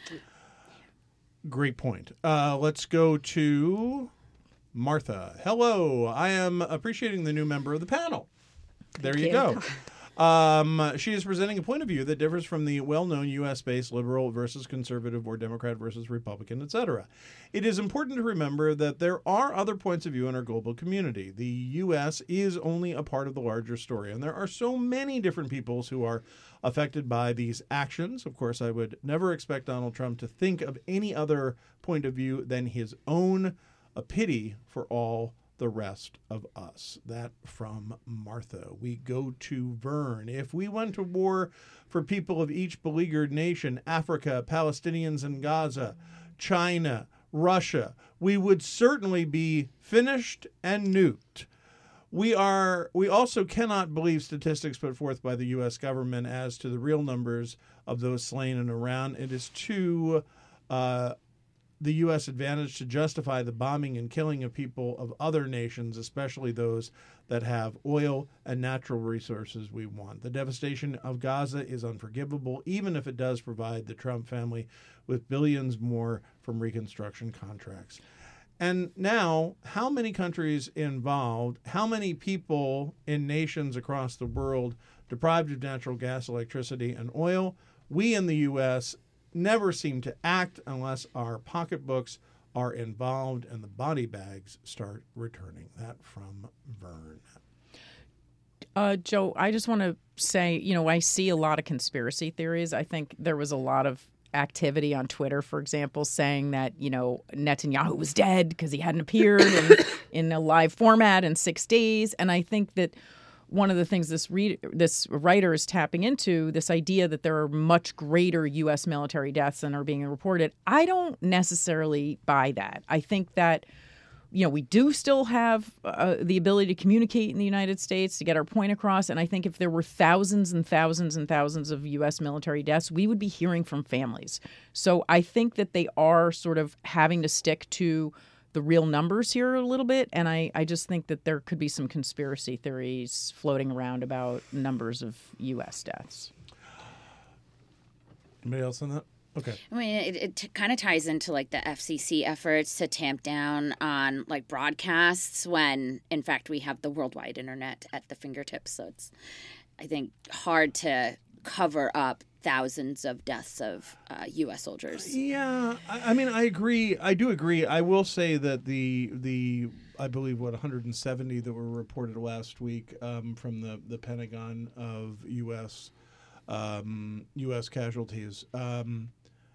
Great point. Uh, let's go to Martha. Hello. I am appreciating the new member of the panel. There you, you go. Um, she is presenting a point of view that differs from the well-known U S-based liberal versus conservative or Democrat versus Republican, et cetera. It is important to remember that there are other points of view in our global community. The U S is only a part of the larger story, and there are so many different peoples who are affected by these actions. Of course, I would never expect Donald Trump to think of any other point of view than his own, a pity for all the rest of us. That from Martha. We go to Vern. If we went to war for people of each beleaguered nation, Africa, Palestinians in Gaza, China, Russia, we would certainly be finished and nuked. We are. We also cannot believe statistics put forth by the U S government as to the real numbers of those slain in Iran. It is too uh, the U S advantage to justify the bombing and killing of people of other nations, especially those that have oil and natural resources we want. The devastation of Gaza is unforgivable, even if it does provide the Trump family with billions more from reconstruction contracts. And now, how many countries involved, how many people in nations across the world deprived of natural gas, electricity, and oil? We in the U S never seem to act unless our pocketbooks are involved and the body bags start returning. That from Vern. Uh, Joe, I just want to say, you know, I see a lot of conspiracy theories. I think there was a lot of activity on Twitter, for example, saying that, you know, Netanyahu was dead because he hadn't appeared in, in a live format in six days. And I think that one of the things this read, this writer is tapping into, this idea that there are much greater U S military deaths than are being reported, I don't necessarily buy that. I think that, you know, we do still have uh, the ability to communicate in the United States to get our point across. And I think if there were thousands and thousands and thousands of U S military deaths, we would be hearing from families. So I think that they are sort of having to stick to the real numbers here a little bit. And I, I just think that there could be some conspiracy theories floating around about numbers of U S deaths. Anybody else on that? Okay. I mean, it, it t- kind of ties into like the F C C efforts to tamp down on like broadcasts when, in fact, we have the worldwide internet at the fingertips. So it's, I think, hard to cover up thousands of deaths of uh, U S soldiers. Yeah, I, I mean, I agree. I do agree. I will say that the the I believe what one hundred seventy that were reported last week um, from the the Pentagon of U S um, U S casualties. Um,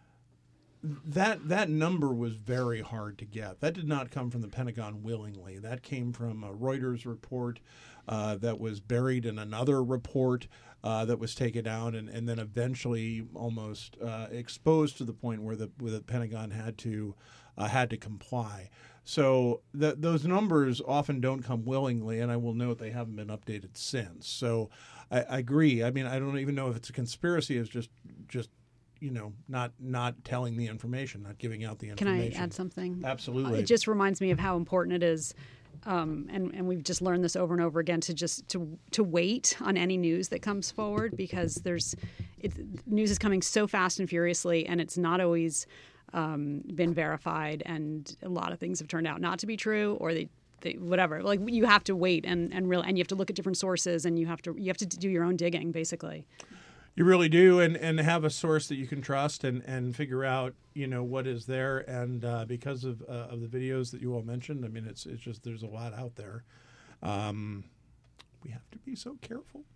That that number was very hard to get. That did not come from the Pentagon willingly. That came from a Reuters report uh, that was buried in another report uh, that was taken out and, and then eventually almost uh, exposed to the point where the where the Pentagon had to uh, had to comply. So th- those numbers often don't come willingly, and I will note they haven't been updated since. So I, I agree. I mean, I don't even know if it's a conspiracy. It's just just. you know, not not telling the information, not giving out the Can information. I add something? Absolutely. Uh, it just reminds me of how important it is, um, and and we've just learned this over and over again to just to to wait on any news that comes forward, because there's it, news is coming so fast and furiously, and it's not always um, been verified, and a lot of things have turned out not to be true, or they. They, whatever, like you have to wait and and real and you have to look at different sources, and you have to you have to do your own digging, basically. You really do, and, and have a source that you can trust and, and figure out, you know, what is there. And uh, because of uh, of the videos that you all mentioned, I mean, it's it's just there's a lot out there. Um, we have to be so careful.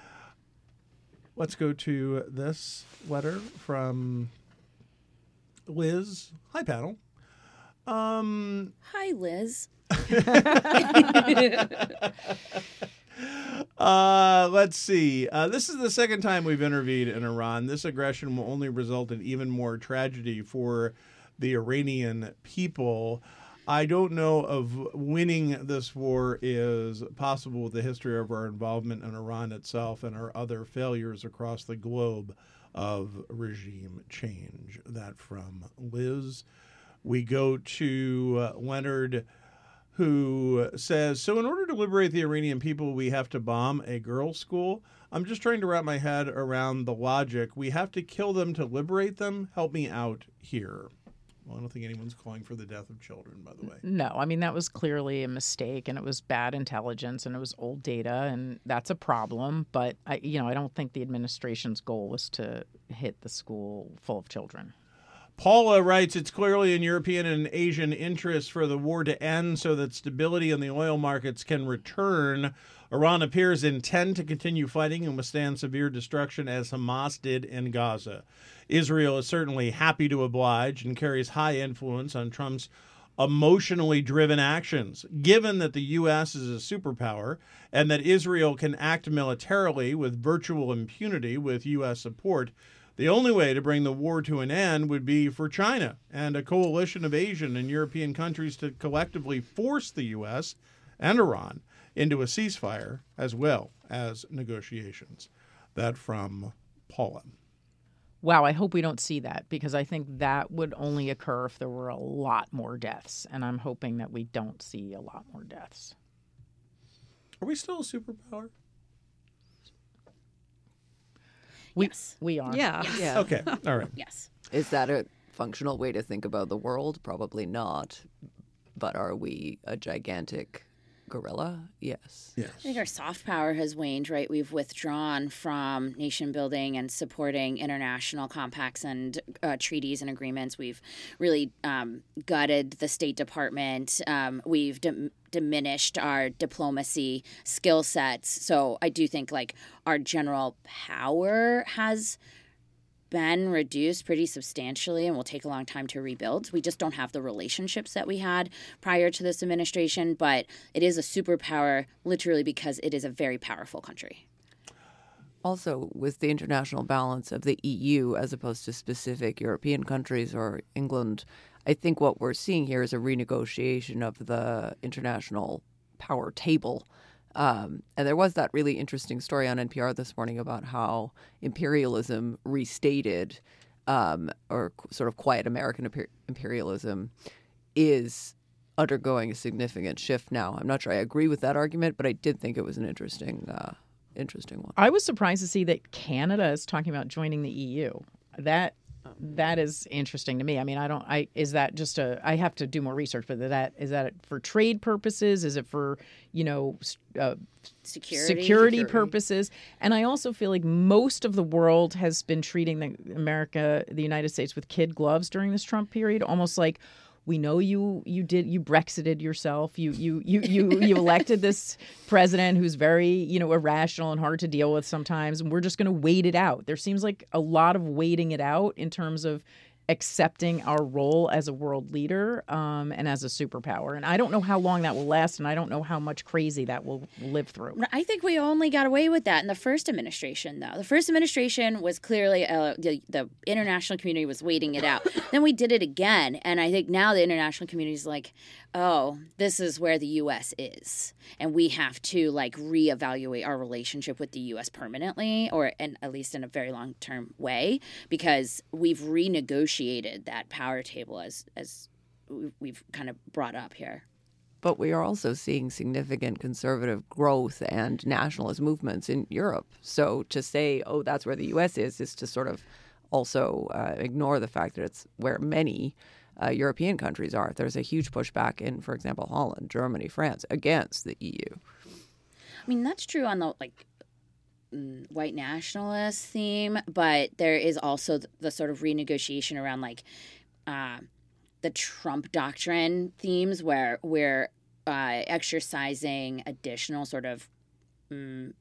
Let's go to this letter from Liz. Hi, panel. Um, Hi, Liz. Uh, let's see. Uh, this is the second time we've intervened in Iran. This aggression will only result in even more tragedy for the Iranian people. I don't know of winning this war is possible with the history of our involvement in Iran itself and our other failures across the globe of regime change. That from Liz. We go to uh, Leonard, who says, so in order to liberate the Iranian people, we have to bomb a girls' school? I'm just trying to wrap my head around the logic. We have to kill them to liberate them? Help me out here. Well, I don't think anyone's calling for the death of children, by the way. No, I mean, that was clearly a mistake, and it was bad intelligence, and it was old data, and that's a problem. But, I, you know, I don't think the administration's goal was to hit the school full of children. Paula writes, it's clearly in European and Asian interest for the war to end so that stability in the oil markets can return. Iran appears intent to continue fighting and withstand severe destruction as Hamas did in Gaza. Israel is certainly happy to oblige and carries high influence on Trump's emotionally driven actions. Given that the U S is a superpower and that Israel can act militarily with virtual impunity with U S support, the only way to bring the war to an end would be for China and a coalition of Asian and European countries to collectively force the U S and Iran into a ceasefire as well as negotiations. That from Paula. Wow, I hope we don't see that, because I think that would only occur if there were a lot more deaths, and I'm hoping that we don't see a lot more deaths. Are we still a superpower? We, Yes. we are. Yeah. Yeah. Okay. All right. Yes. Is that a functional way to think about the world? Probably not. But are we a gigantic gorilla? Yes. Yes. I think our soft power has waned, right? We've withdrawn from nation building and supporting international compacts and uh, treaties and agreements. We've really um, gutted the State Department. Um, we've dim- diminished our diplomacy skill sets. So I do think like our general power has been reduced pretty substantially and will take a long time to rebuild. We just don't have the relationships that we had prior to this administration, but it is a superpower literally because it is a very powerful country. Also, with the international balance of the E U as opposed to specific European countries or England, I think what we're seeing here is a renegotiation of the international power table. Um, and there was that really interesting story on N P R this morning about how imperialism restated, um, or qu- sort of quiet American imper- imperialism, is undergoing a significant shift now. I'm not sure I agree with that argument, but I did think it was an interesting, uh, interesting one. I was surprised to see that Canada is talking about joining the E U. That that is interesting to me. I mean, I don't. I is that just a? I have to do more research. But that is that for trade purposes? Is it for you know uh, Security. security purposes? And I also feel like most of the world has been treating the America, the United States, with kid gloves during this Trump period, almost like. We know you you did you Brexited yourself. You you you you you elected this president who's very, you know, irrational and hard to deal with sometimes, and we're just going to wait it out. There seems like a lot of waiting it out in terms of accepting our role as a world leader um, and as a superpower. And I don't know how long that will last, and I don't know how much crazy that will live through. I think we only got away with that in the first administration, though. The first administration was clearly uh, the, the international community was waiting it out. Then we did it again, and I think now the international community is like, oh, this is where the U S is, and we have to like reevaluate our relationship with the U S permanently, or and at least in a very long term way, because we've renegotiated that power table as as we've kind of brought up here. But we are also seeing significant conservative growth and nationalist movements in Europe. So to say, oh, that's where the U S is, is to sort of also uh, ignore the fact that it's where many uh, European countries are. There's a huge pushback in, for example, Holland, Germany, France against the E U. I mean, that's true on the like mm, white nationalist theme, but there is also the, the sort of renegotiation around like uh, the Trump doctrine themes, where we're uh, exercising additional sort of mm,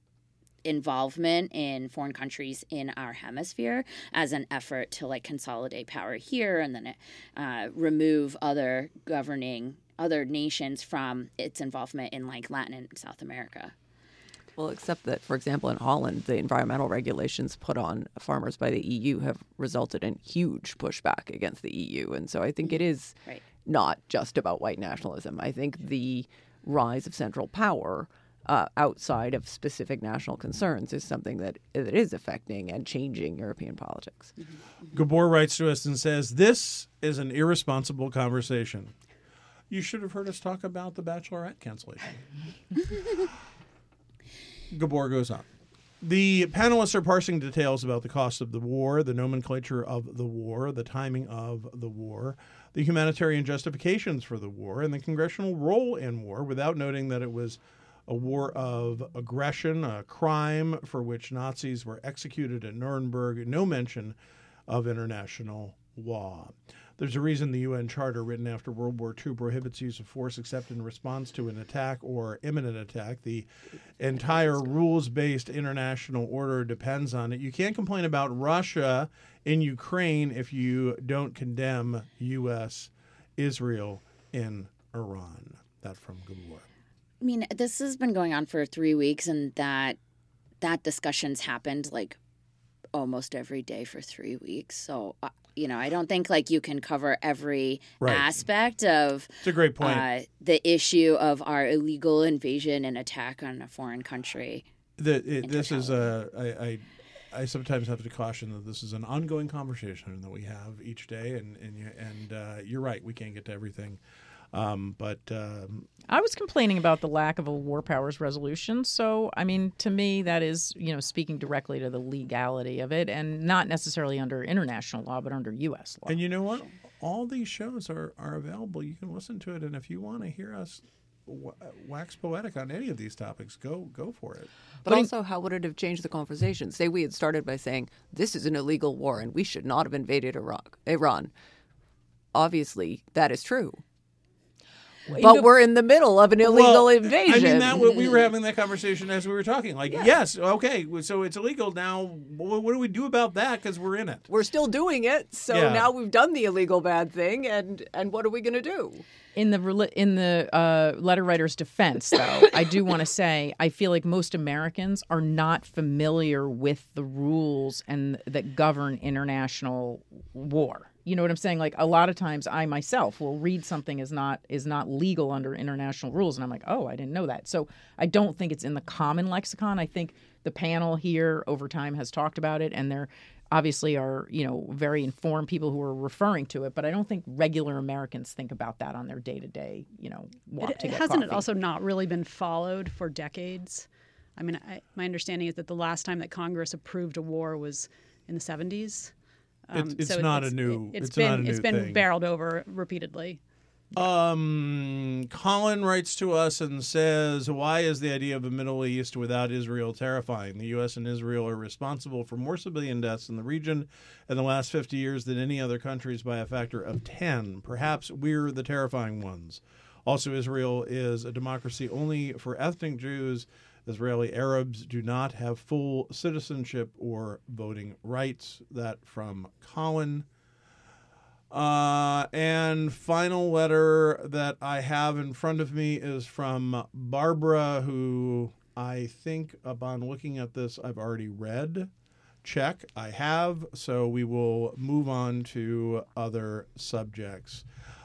involvement in foreign countries in our hemisphere as an effort to like consolidate power here, and then uh, remove other governing other nations from its involvement in like Latin and South America. Well, except that, for example, in Holland, the environmental regulations put on farmers by the E U have resulted in huge pushback against the E U. And so I think it is Right. not just about white nationalism. I think the rise of central power uh, outside of specific national concerns is something that, that is affecting and changing European politics. Gabor writes to us and says, this is an irresponsible conversation. You should have heard us talk about the Bachelorette cancellation. Gabor goes on. The panelists are parsing details about the cost of the war, the nomenclature of the war, the timing of the war, the humanitarian justifications for the war, and the congressional role in war, without noting that it was a war of aggression, a crime for which Nazis were executed at Nuremberg, no mention of international law. There's a reason the U N Charter written after World War Two prohibits use of force except in response to an attack or imminent attack. The entire rules-based international order depends on it. You can't complain about Russia in Ukraine if you don't condemn U S Israel in Iran. That from Gabor. I mean, this has been going on for three weeks, and that that discussion's happened like almost every day for three weeks. So, uh, you know, I don't think like you can cover every Right. aspect of It's a great point. uh, the issue of our illegal invasion and attack on a foreign country. The, it, this is a, I, I, I sometimes have to caution that this is an ongoing conversation that we have each day, and and you- and uh, you're right, we can't get to everything, um, but um, I was complaining about the lack of a war powers resolution. So, I mean, to me, that is, you know, speaking directly to the legality of it, and not necessarily under international law, but under U S law. and you know what, all these shows are are available. You can listen to it, and if you want to hear us wa- wax poetic on any of these topics, go go for it. But also, how would it have changed the conversation? Say we had started by saying, this is an illegal war and we should not have invaded Iraq, Iran. Obviously, that is true. But we're in the middle of an illegal Well, invasion. I mean, that we were having that conversation as we were talking. Like, yes, okay, so it's illegal now. What, what do we do about that? Because we're in it. We're still doing it, so Yeah. now we've done the illegal bad thing, and and what are we going to do? In the rela- in the uh, letter writer's defense, though, I do want to say I feel like most Americans are not familiar with the rules and that govern international war. You know what I'm saying? Like a lot of times, I myself will read something is not is not legal under international rules, and I'm like, oh, I didn't know that. So I don't think it's in the common lexicon. I think the panel here over time has talked about it, and they're obviously are, you know, very informed people who are referring to it, but I don't think regular Americans think about that on their day-to-day, you know, walk It, to it get hasn't coffee. it also not really been followed for decades? I mean, I, my understanding is that the last time that Congress approved a war was in the seventies. It's- it's so not a new- It's it's been not a new it's been thing. barreled over repeatedly. Um, Colin writes to us and says, why is the idea of a Middle East without Israel terrifying? The U S and Israel are responsible for more civilian deaths in the region in the last fifty years than any other countries by a factor of ten. Perhaps we're the terrifying ones. Also, Israel is a democracy only for ethnic Jews. Israeli Arabs do not have full citizenship or voting rights. That from Colin. Uh, and final letter that I have in front of me is from Barbara, who I think upon looking at this, I've already read. Check, I have. So we will move on to other subjects.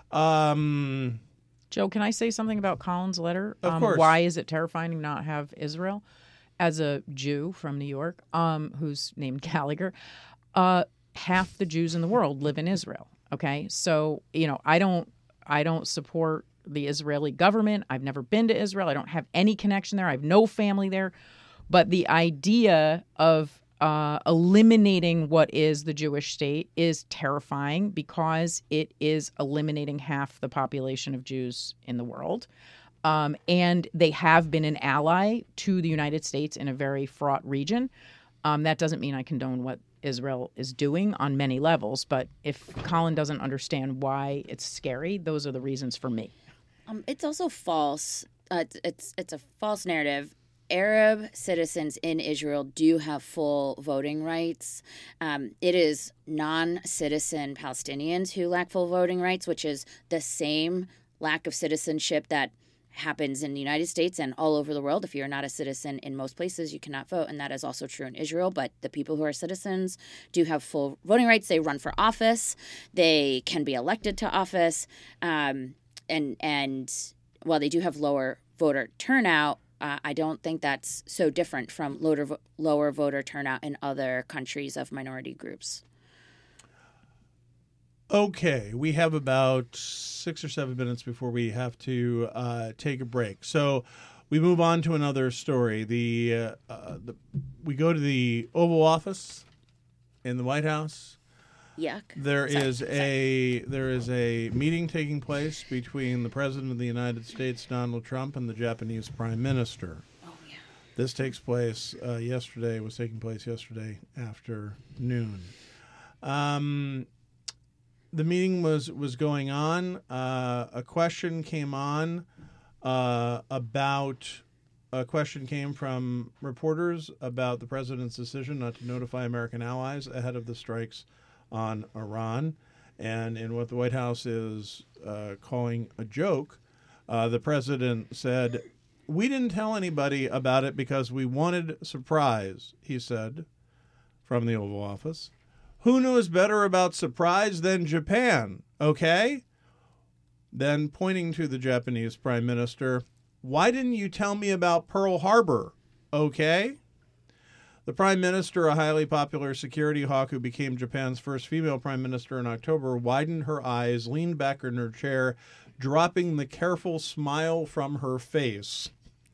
Um, Joe, can I say something about Colin's letter? Of um, course. Why is it terrifying to not have Israel? As a Jew from New York, um, who's named Gallagher, uh, half the Jews in the world live in Israel. Okay, so you know, I don't, I don't support the Israeli government. I've never been to Israel. I don't have any connection there. I have no family there. But the idea of uh, eliminating what is the Jewish state is terrifying because it is eliminating half the population of Jews in the world. Um, and they have been an ally to the United States in a very fraught region. Um, that doesn't mean I condone what Israel is doing on many levels, but if Colin doesn't understand why it's scary, those are the reasons for me. Um, it's also false. Uh, it's, it's it's a false narrative. Arab citizens in Israel do have full voting rights. Um, it is non-citizen Palestinians who lack full voting rights, which is the same lack of citizenship that happens in the United States and all over the world. If you're not a citizen in most places, you cannot vote, and that is also true in Israel. But the people who are citizens do have full voting rights. They run for office. They can be elected to office. Um, and, and while they do have lower voter turnout, uh, I don't think that's so different from lower, lower voter turnout in other countries of minority groups. Okay, we have about six or seven minutes before we have to uh, take a break. So we move on to another story. The, uh, uh, the we go to the Oval Office in the White House. Yuck. There Sorry, is sorry. a there is a meeting taking place between the President of the United States, Donald Trump, and the Japanese Prime Minister. Oh, yeah. This takes place uh, yesterday. Was taking place yesterday afternoon. Um, the meeting was was going on. Uh, a question came on uh, about. A question came from reporters about the president's decision not to notify American allies ahead of the strikes on Iran. And in what the White House is uh, calling a joke, uh, the president said, "We didn't tell anybody about it because we wanted surprise," he said from the Oval Office. Who knows better about surprise than Japan, okay? Then pointing to the Japanese Prime Minister, "Why didn't you tell me about Pearl Harbor, okay?" The Prime Minister, a highly popular security hawk who became Japan's first female Prime Minister in October, widened her eyes, leaned back in her chair, dropping the careful smile from her face.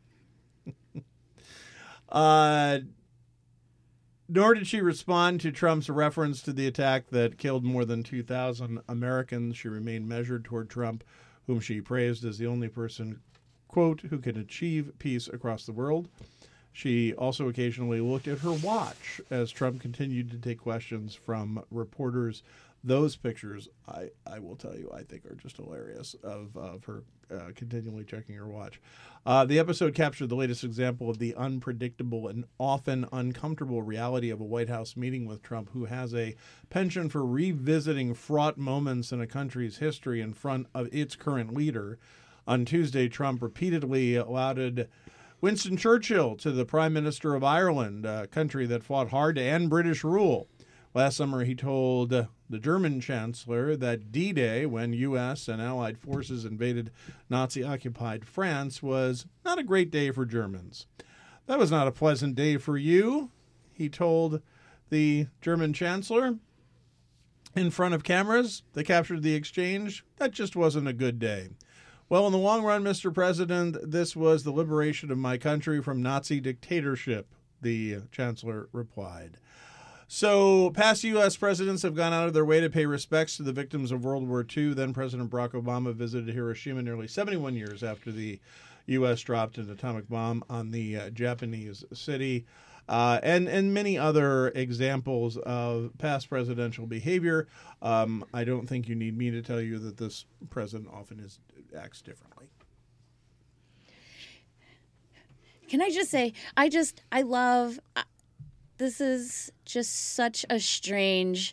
uh, nor did she respond to Trump's reference to the attack that killed more than two thousand Americans. She remained measured toward Trump, whom she praised as the only person, quote, who can achieve peace across the world. She also occasionally looked at her watch as Trump continued to take questions from reporters. Those pictures, I, I will tell you, I think are just hilarious of, of her uh, continually checking her watch. Uh, the episode captured the latest example of the unpredictable and often uncomfortable reality of a White House meeting with Trump, who has a penchant for revisiting fraught moments in a country's history in front of its current leader. On Tuesday, Trump repeatedly lauded Winston Churchill to the Prime Minister of Ireland, a country that fought hard to end British rule. Last summer, he told the German Chancellor that D-Day, when U S and Allied forces invaded Nazi-occupied France, was not a great day for Germans. "That was not a pleasant day for you," he told the German Chancellor. In front of cameras, they captured the exchange. "That just wasn't a good day." "Well, in the long run, Mister President, this was the liberation of my country from Nazi dictatorship," the Chancellor replied. So past U S presidents have gone out of their way to pay respects to the victims of World War Two. Then President Barack Obama visited Hiroshima nearly seventy-one years after the U S dropped an atomic bomb on the uh, Japanese city. Uh, and, and many other examples of past presidential behavior. Um, I don't think you need me to tell you that this president often is acts differently. Can I just say, I just, I love, uh, this is just such a strange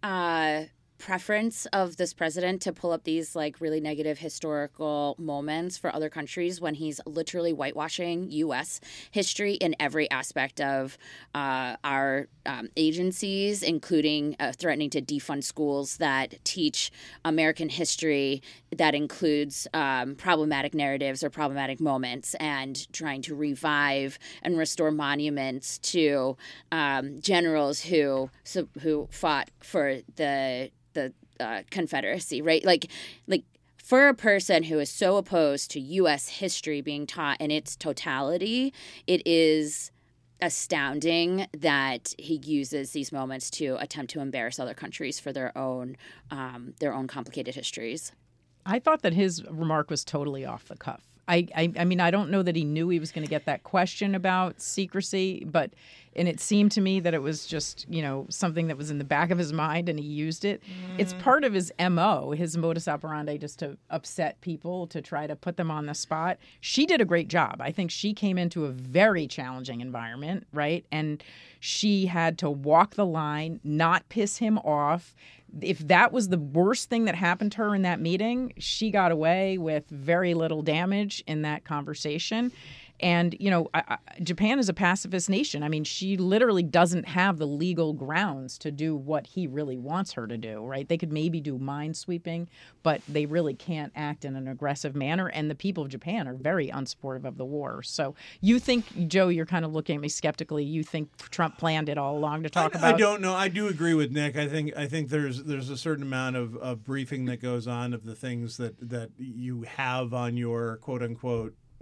uh, preference of this president to pull up these like really negative historical moments for other countries when he's literally whitewashing U S history in every aspect of uh, our um, agencies, including uh, threatening to defund schools that teach American history that includes um, problematic narratives or problematic moments, and trying to revive and restore monuments to um, generals who so, who fought for the the uh, Confederacy, right? Like, like for a person who is so opposed to U S history being taught in its totality, it is astounding that he uses these moments to attempt to embarrass other countries for their own um, their own complicated histories. I thought that his remark was totally off the cuff. I, I, I mean, I don't know that he knew he was going to get that question about secrecy, but and it seemed to me that it was just, you know, something that was in the back of his mind and he used it. Mm. It's part of his M O, his modus operandi, just to upset people, to try to put them on the spot. She did a great job. I think she came into a very challenging environment, right? And she had to walk the line, not piss him off. If that was the worst thing that happened to her in that meeting, she got away with very little damage in that conversation. And, you know, I, I, Japan is a pacifist nation. I mean, she literally doesn't have the legal grounds to do what he really wants her to do, right? They could maybe do minesweeping, but they really can't act in an aggressive manner. And the people of Japan are very unsupportive of the war. So you think, Joe, you're kind of looking at me skeptically. You think Trump planned it all along to talk I, about? I don't know. I do agree with Nick. I think I think there's there's a certain amount of, of briefing that goes on of the things that, that you have on your quote unquote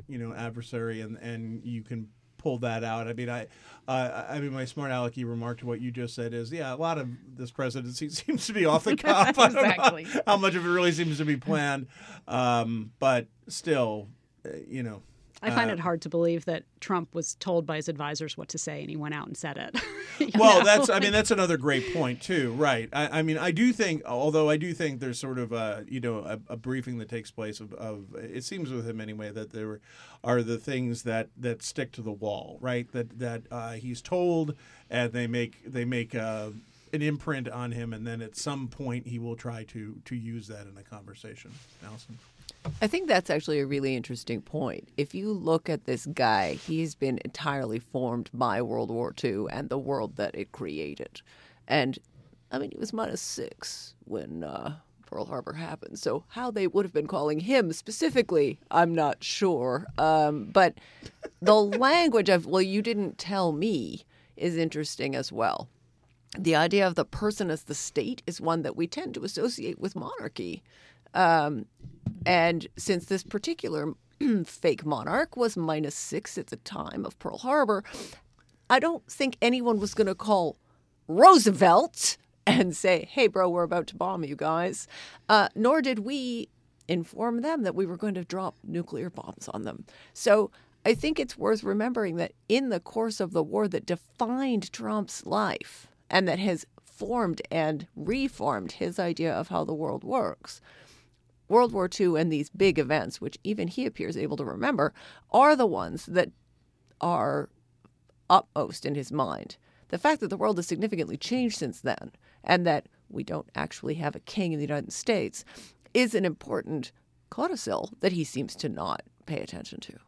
you know, adversary, and, and you can pull that out. I mean, I, uh, I mean, my smart alecky remark to what you just said is, yeah, a lot of this presidency seems to be off the cuff. Exactly. I don't know how much of it really seems to be planned, um, but still, uh, you know. I find uh, it hard to believe that Trump was told by his advisors what to say and he went out and said it. You Well, know? that's, I mean, that's another great point too, right? I, I mean, I do think, although I do think there's sort of a, you know, a, a briefing that takes place of, of, it seems with him anyway, that there are the things that, that stick to the wall, right? That, that uh, he's told, and they make, they make uh, an imprint on him, and then at some point he will try to, to use that in a conversation. Allison? I think that's actually a really interesting point. If you look at this guy, he's been entirely formed by World War Two and the world that it created. And, I mean, he was minus six when uh, Pearl Harbor happened. So how they would have been calling him specifically, I'm not sure. Um, but the language of, well, you didn't tell me, is interesting as well. The idea of the person as the state is one that we tend to associate with monarchy. Um, and since this particular fake monarch was minus six at the time of Pearl Harbor, I don't think anyone was going to call Roosevelt and say, hey, bro, we're about to bomb you guys. Uh, nor did we inform them that we were going to drop nuclear bombs on them. So I think it's worth remembering that in the course of the war that defined Trump's life and that has formed and reformed his idea of how the world works, World War Two and these big events, which even he appears able to remember, are the ones that are upmost in his mind. The fact that the world has significantly changed since then and that we don't actually have a king in the United States is an important codicil that he seems to not pay attention to.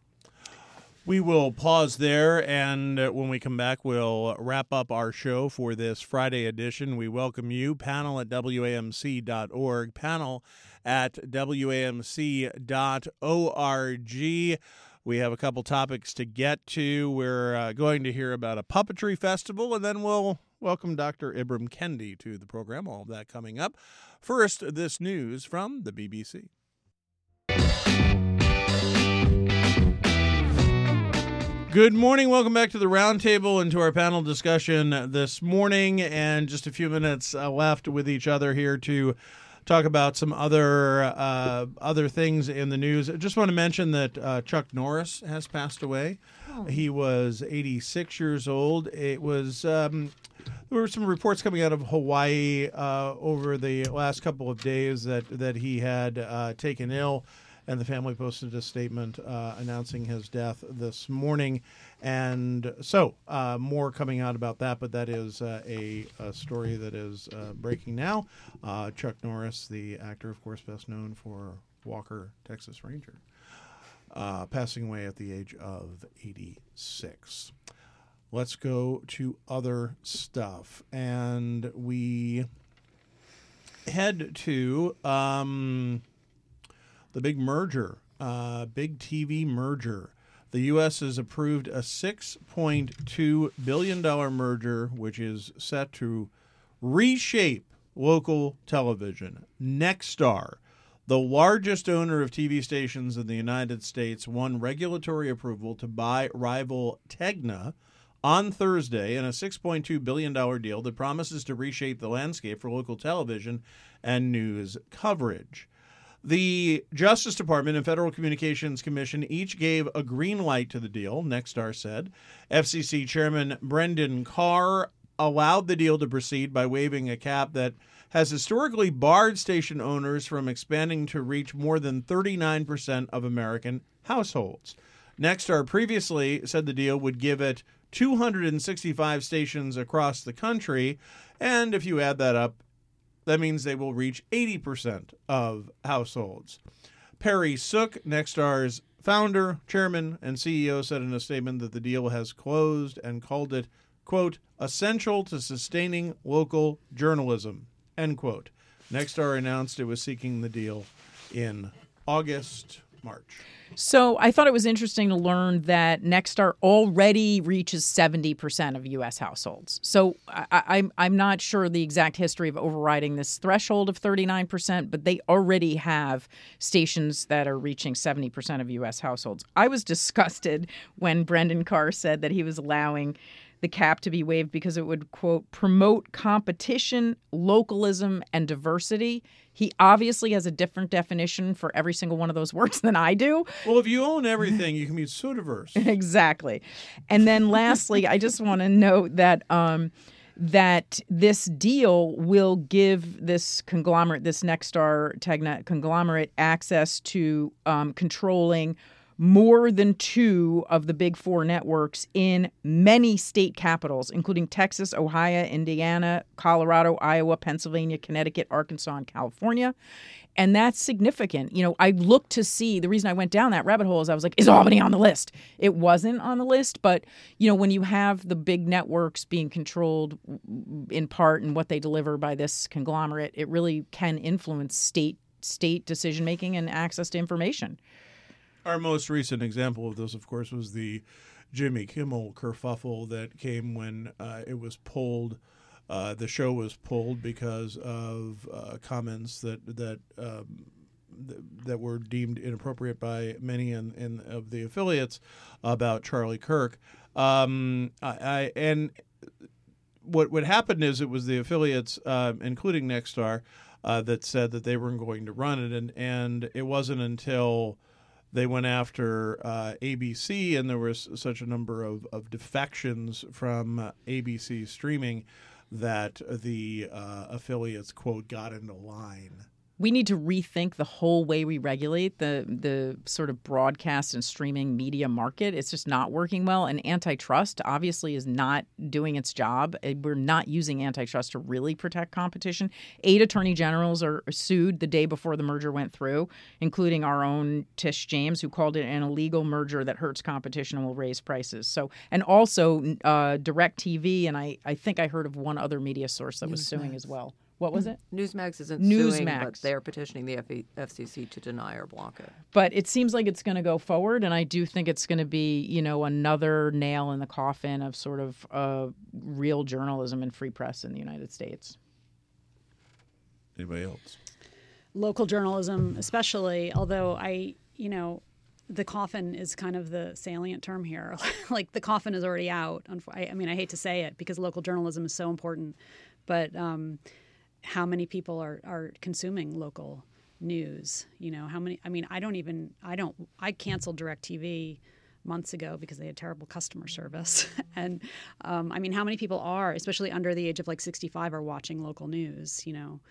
We will pause there, and uh, when we come back, we'll wrap up our show for this Friday edition. We welcome you, panel at W A M C dot org, panel at W A M C dot org. We have a couple topics to get to. We're uh, going to hear about a puppetry festival, and then we'll welcome Doctor Ibram Kendi to the program. All of that coming up. First, this news from the B B C. Good morning. Welcome back to the Roundtable and to our panel discussion this morning. And just a few minutes uh, left with each other here to talk about some other uh, other things in the news. I just want to mention that uh, Chuck Norris has passed away. Oh. He was eighty-six years old. It was um, there were some reports coming out of Hawaii uh, over the last couple of days that that he had uh, taken ill. And the family posted a statement uh, announcing his death this morning. And so uh, more coming out about that, but that is uh, a, a story that is uh, breaking now. Uh, Chuck Norris, the actor, of course, best known for Walker, Texas Ranger, uh, passing away at the age of eighty-six. Let's go to other stuff. And we head to... Um, The big merger, uh, big T V merger. The U S has approved a six point two billion dollars merger, which is set to reshape local television. Nexstar, the largest owner of T V stations in the United States, won regulatory approval to buy rival Tegna on Thursday in a six point two billion dollars deal that promises to reshape the landscape for local television and news coverage. The Justice Department and Federal Communications Commission each gave a green light to the deal, Nexstar said. F C C Chairman Brendan Carr allowed the deal to proceed by waiving a cap that has historically barred station owners from expanding to reach more than thirty-nine percent of American households. Nexstar previously said the deal would give it two hundred sixty-five stations across the country, and if you add that up, that means they will reach eighty percent of households. Perry Sook, Nexstar's founder, chairman, and C E O, said in a statement that the deal has closed and called it, quote, essential to sustaining local journalism, end quote. Nexstar announced it was seeking the deal in August. March? So I thought it was interesting to learn that Nexstar already reaches seventy percent of U S households. So I, I'm I'm not sure the exact history of overriding this threshold of thirty-nine percent, but they already have stations that are reaching seventy percent of U S households. I was disgusted when Brendan Carr said that he was allowing the cap to be waived because it would, quote, promote competition, localism, and diversity. He obviously has a different definition for every single one of those words than I do. Well, if you own everything, you can be so diverse. Exactly. And then lastly, I just want to note that um, that this deal will give this conglomerate, this Nexstar Tegna conglomerate, access to um, controlling more than two of the big four networks in many state capitals, including Texas, Ohio, Indiana, Colorado, Iowa, Pennsylvania, Connecticut, Arkansas, and California. And that's significant. You know, I looked to see, the reason I went down that rabbit hole is I was like, is Albany on the list? It wasn't on the list. But, you know, when you have the big networks being controlled in part and what they deliver by this conglomerate, it really can influence state state decision making and access to information. Our most recent example of this, of course, was the Jimmy Kimmel kerfuffle that came when uh, it was pulled. Uh, the show was pulled because of uh, comments that that um, th- that were deemed inappropriate by many in, in of the affiliates about Charlie Kirk. Um, I, I and what what happened is it was the affiliates, uh, including Nexstar, uh, that said that they weren't going to run it, and and it wasn't until they went after uh, A B C, and there was such a number of, of defections from uh, A B C streaming that the uh, affiliates, quote, got into line. We need to rethink the whole way we regulate the the sort of broadcast and streaming media market. It's just not working well. And antitrust obviously is not doing its job. We're not using antitrust to really protect competition. Eight attorney generals are sued the day before the merger went through, including our own Tish James, who called it an illegal merger that hurts competition and will raise prices. So, and also uh, DirecTV, and I, I think I heard of one other media source that was suing as well. What was it? Newsmax isn't Newsmax. suing, but they're petitioning the F C C to deny or block it. But it seems like it's going to go forward, and I do think it's going to be, you know, another nail in the coffin of sort of uh, real journalism and free press in the United States. Anybody else? Local journalism, especially, although I, you know, the coffin is kind of the salient term here. Like the coffin is already out. I, I mean, I hate to say it because local journalism is so important, but um, how many people are, are consuming local news? You know, how many, I mean, I don't even, I don't, I canceled DirecTV months ago because they had terrible customer service. and um, I mean, how many people are, especially under the age of like sixty-five, are watching local news, you know?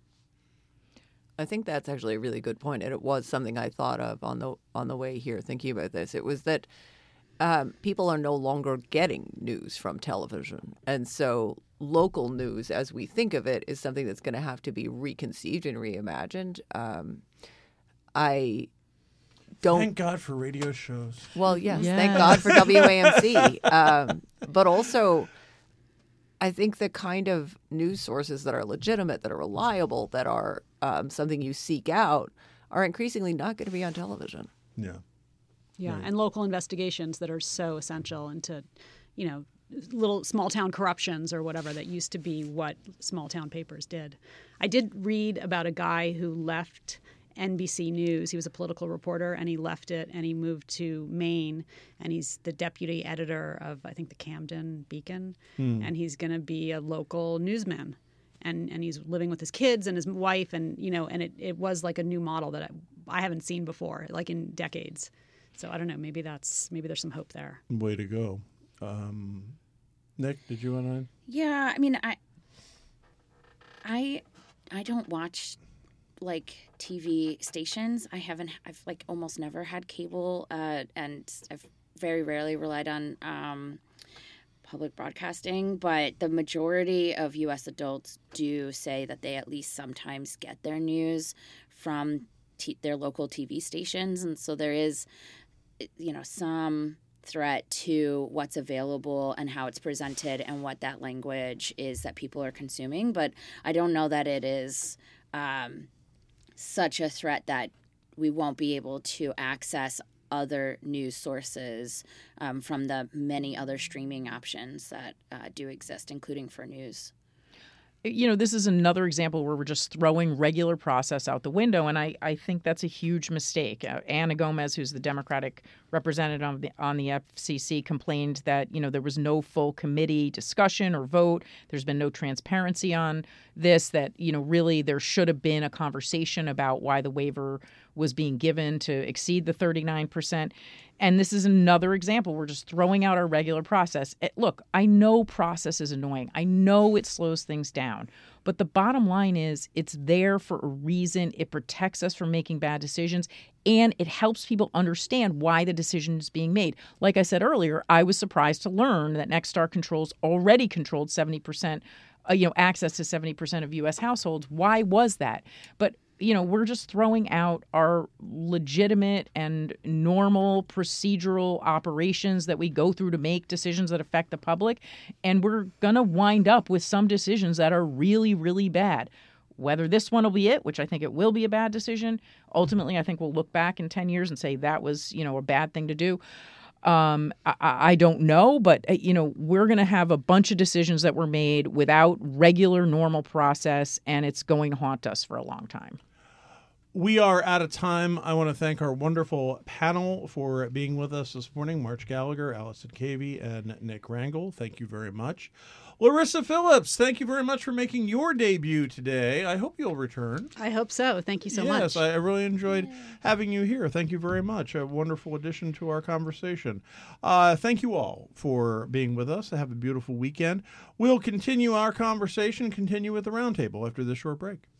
I think that's actually a really good point, and it was something I thought of on the on the way here thinking about this. It was that um, people are no longer getting news from television, and so local news, as we think of it, is something that's going to have to be reconceived and reimagined. Um, I don't. Thank God for radio shows. Well, yes, Yes. thank God for W A M C, um, but also, I think the kind of news sources that are legitimate, that are reliable, that are um, something you seek out, are increasingly not going to be on television. Yeah. Yeah, Right. and local investigations that are so essential into, you know, little small town corruptions or whatever that used to be what small town papers did. I did read about a guy who left N B C News. He was a political reporter, and he left it, and he moved to Maine, and he's the deputy editor of, I think, the Camden Beacon, Hmm. and he's going to be a local newsman. And and he's living with his kids and his wife, and you know, and it, it was like a new model that I, I haven't seen before, like in decades. So I don't know. Maybe that's maybe there's some hope there. Way to go. Um, Nick, did you want to? Yeah, I mean, I, I, I don't watch like T V stations. I haven't. I've like almost never had cable, uh, and I've very rarely relied on um, public broadcasting. But the majority of U S adults do say that they at least sometimes get their news from t- their local T V stations, and so there is, you know, some threat to what's available and how it's presented and what that language is that people are consuming. But I don't know that it is um, such a threat that we won't be able to access other news sources um, from the many other streaming options that uh, do exist, including for news. You know, this is another example where we're just throwing regular process out the window, and I, I think that's a huge mistake. Uh, Anna Gomez, who's the Democratic representative on the, on the F C C, complained that, you know, there was no full committee discussion or vote. There's been no transparency on this, that, you know, really there should have been a conversation about why the waiver was being given to exceed the thirty-nine percent. And this is another example. We're just throwing out our regular process. It, look, I know process is annoying. I know it slows things down. But the bottom line is it's there for a reason. It protects us from making bad decisions, and it helps people understand why the decision is being made. Like I said earlier, I was surprised to learn that Nexstar controls already controlled seventy percent, uh, you know, access to seventy percent of U S households. Why was that? But you know, we're just throwing out our legitimate and normal procedural operations that we go through to make decisions that affect the public. And we're going to wind up with some decisions that are really, really bad. Whether this one will be it, which I think it will be a bad decision. Ultimately, I think we'll look back in ten years and say that was, you know, a bad thing to do. Um, I, I don't know, but, you know, we're going to have a bunch of decisions that were made without regular, normal process, and it's going to haunt us for a long time. We are out of time. I want to thank our wonderful panel for being with us this morning. March Gallagher, Allison Cavey, and Nick Rangel. Thank you very much. Larissa Phillips, thank you very much for making your debut today. I hope you'll return. I hope so. Thank you so yes, much. Yes, I really enjoyed having you here. Thank you very much. A wonderful addition to our conversation. Uh, thank you all for being with us. Have a beautiful weekend. We'll continue our conversation, continue with the roundtable after this short break.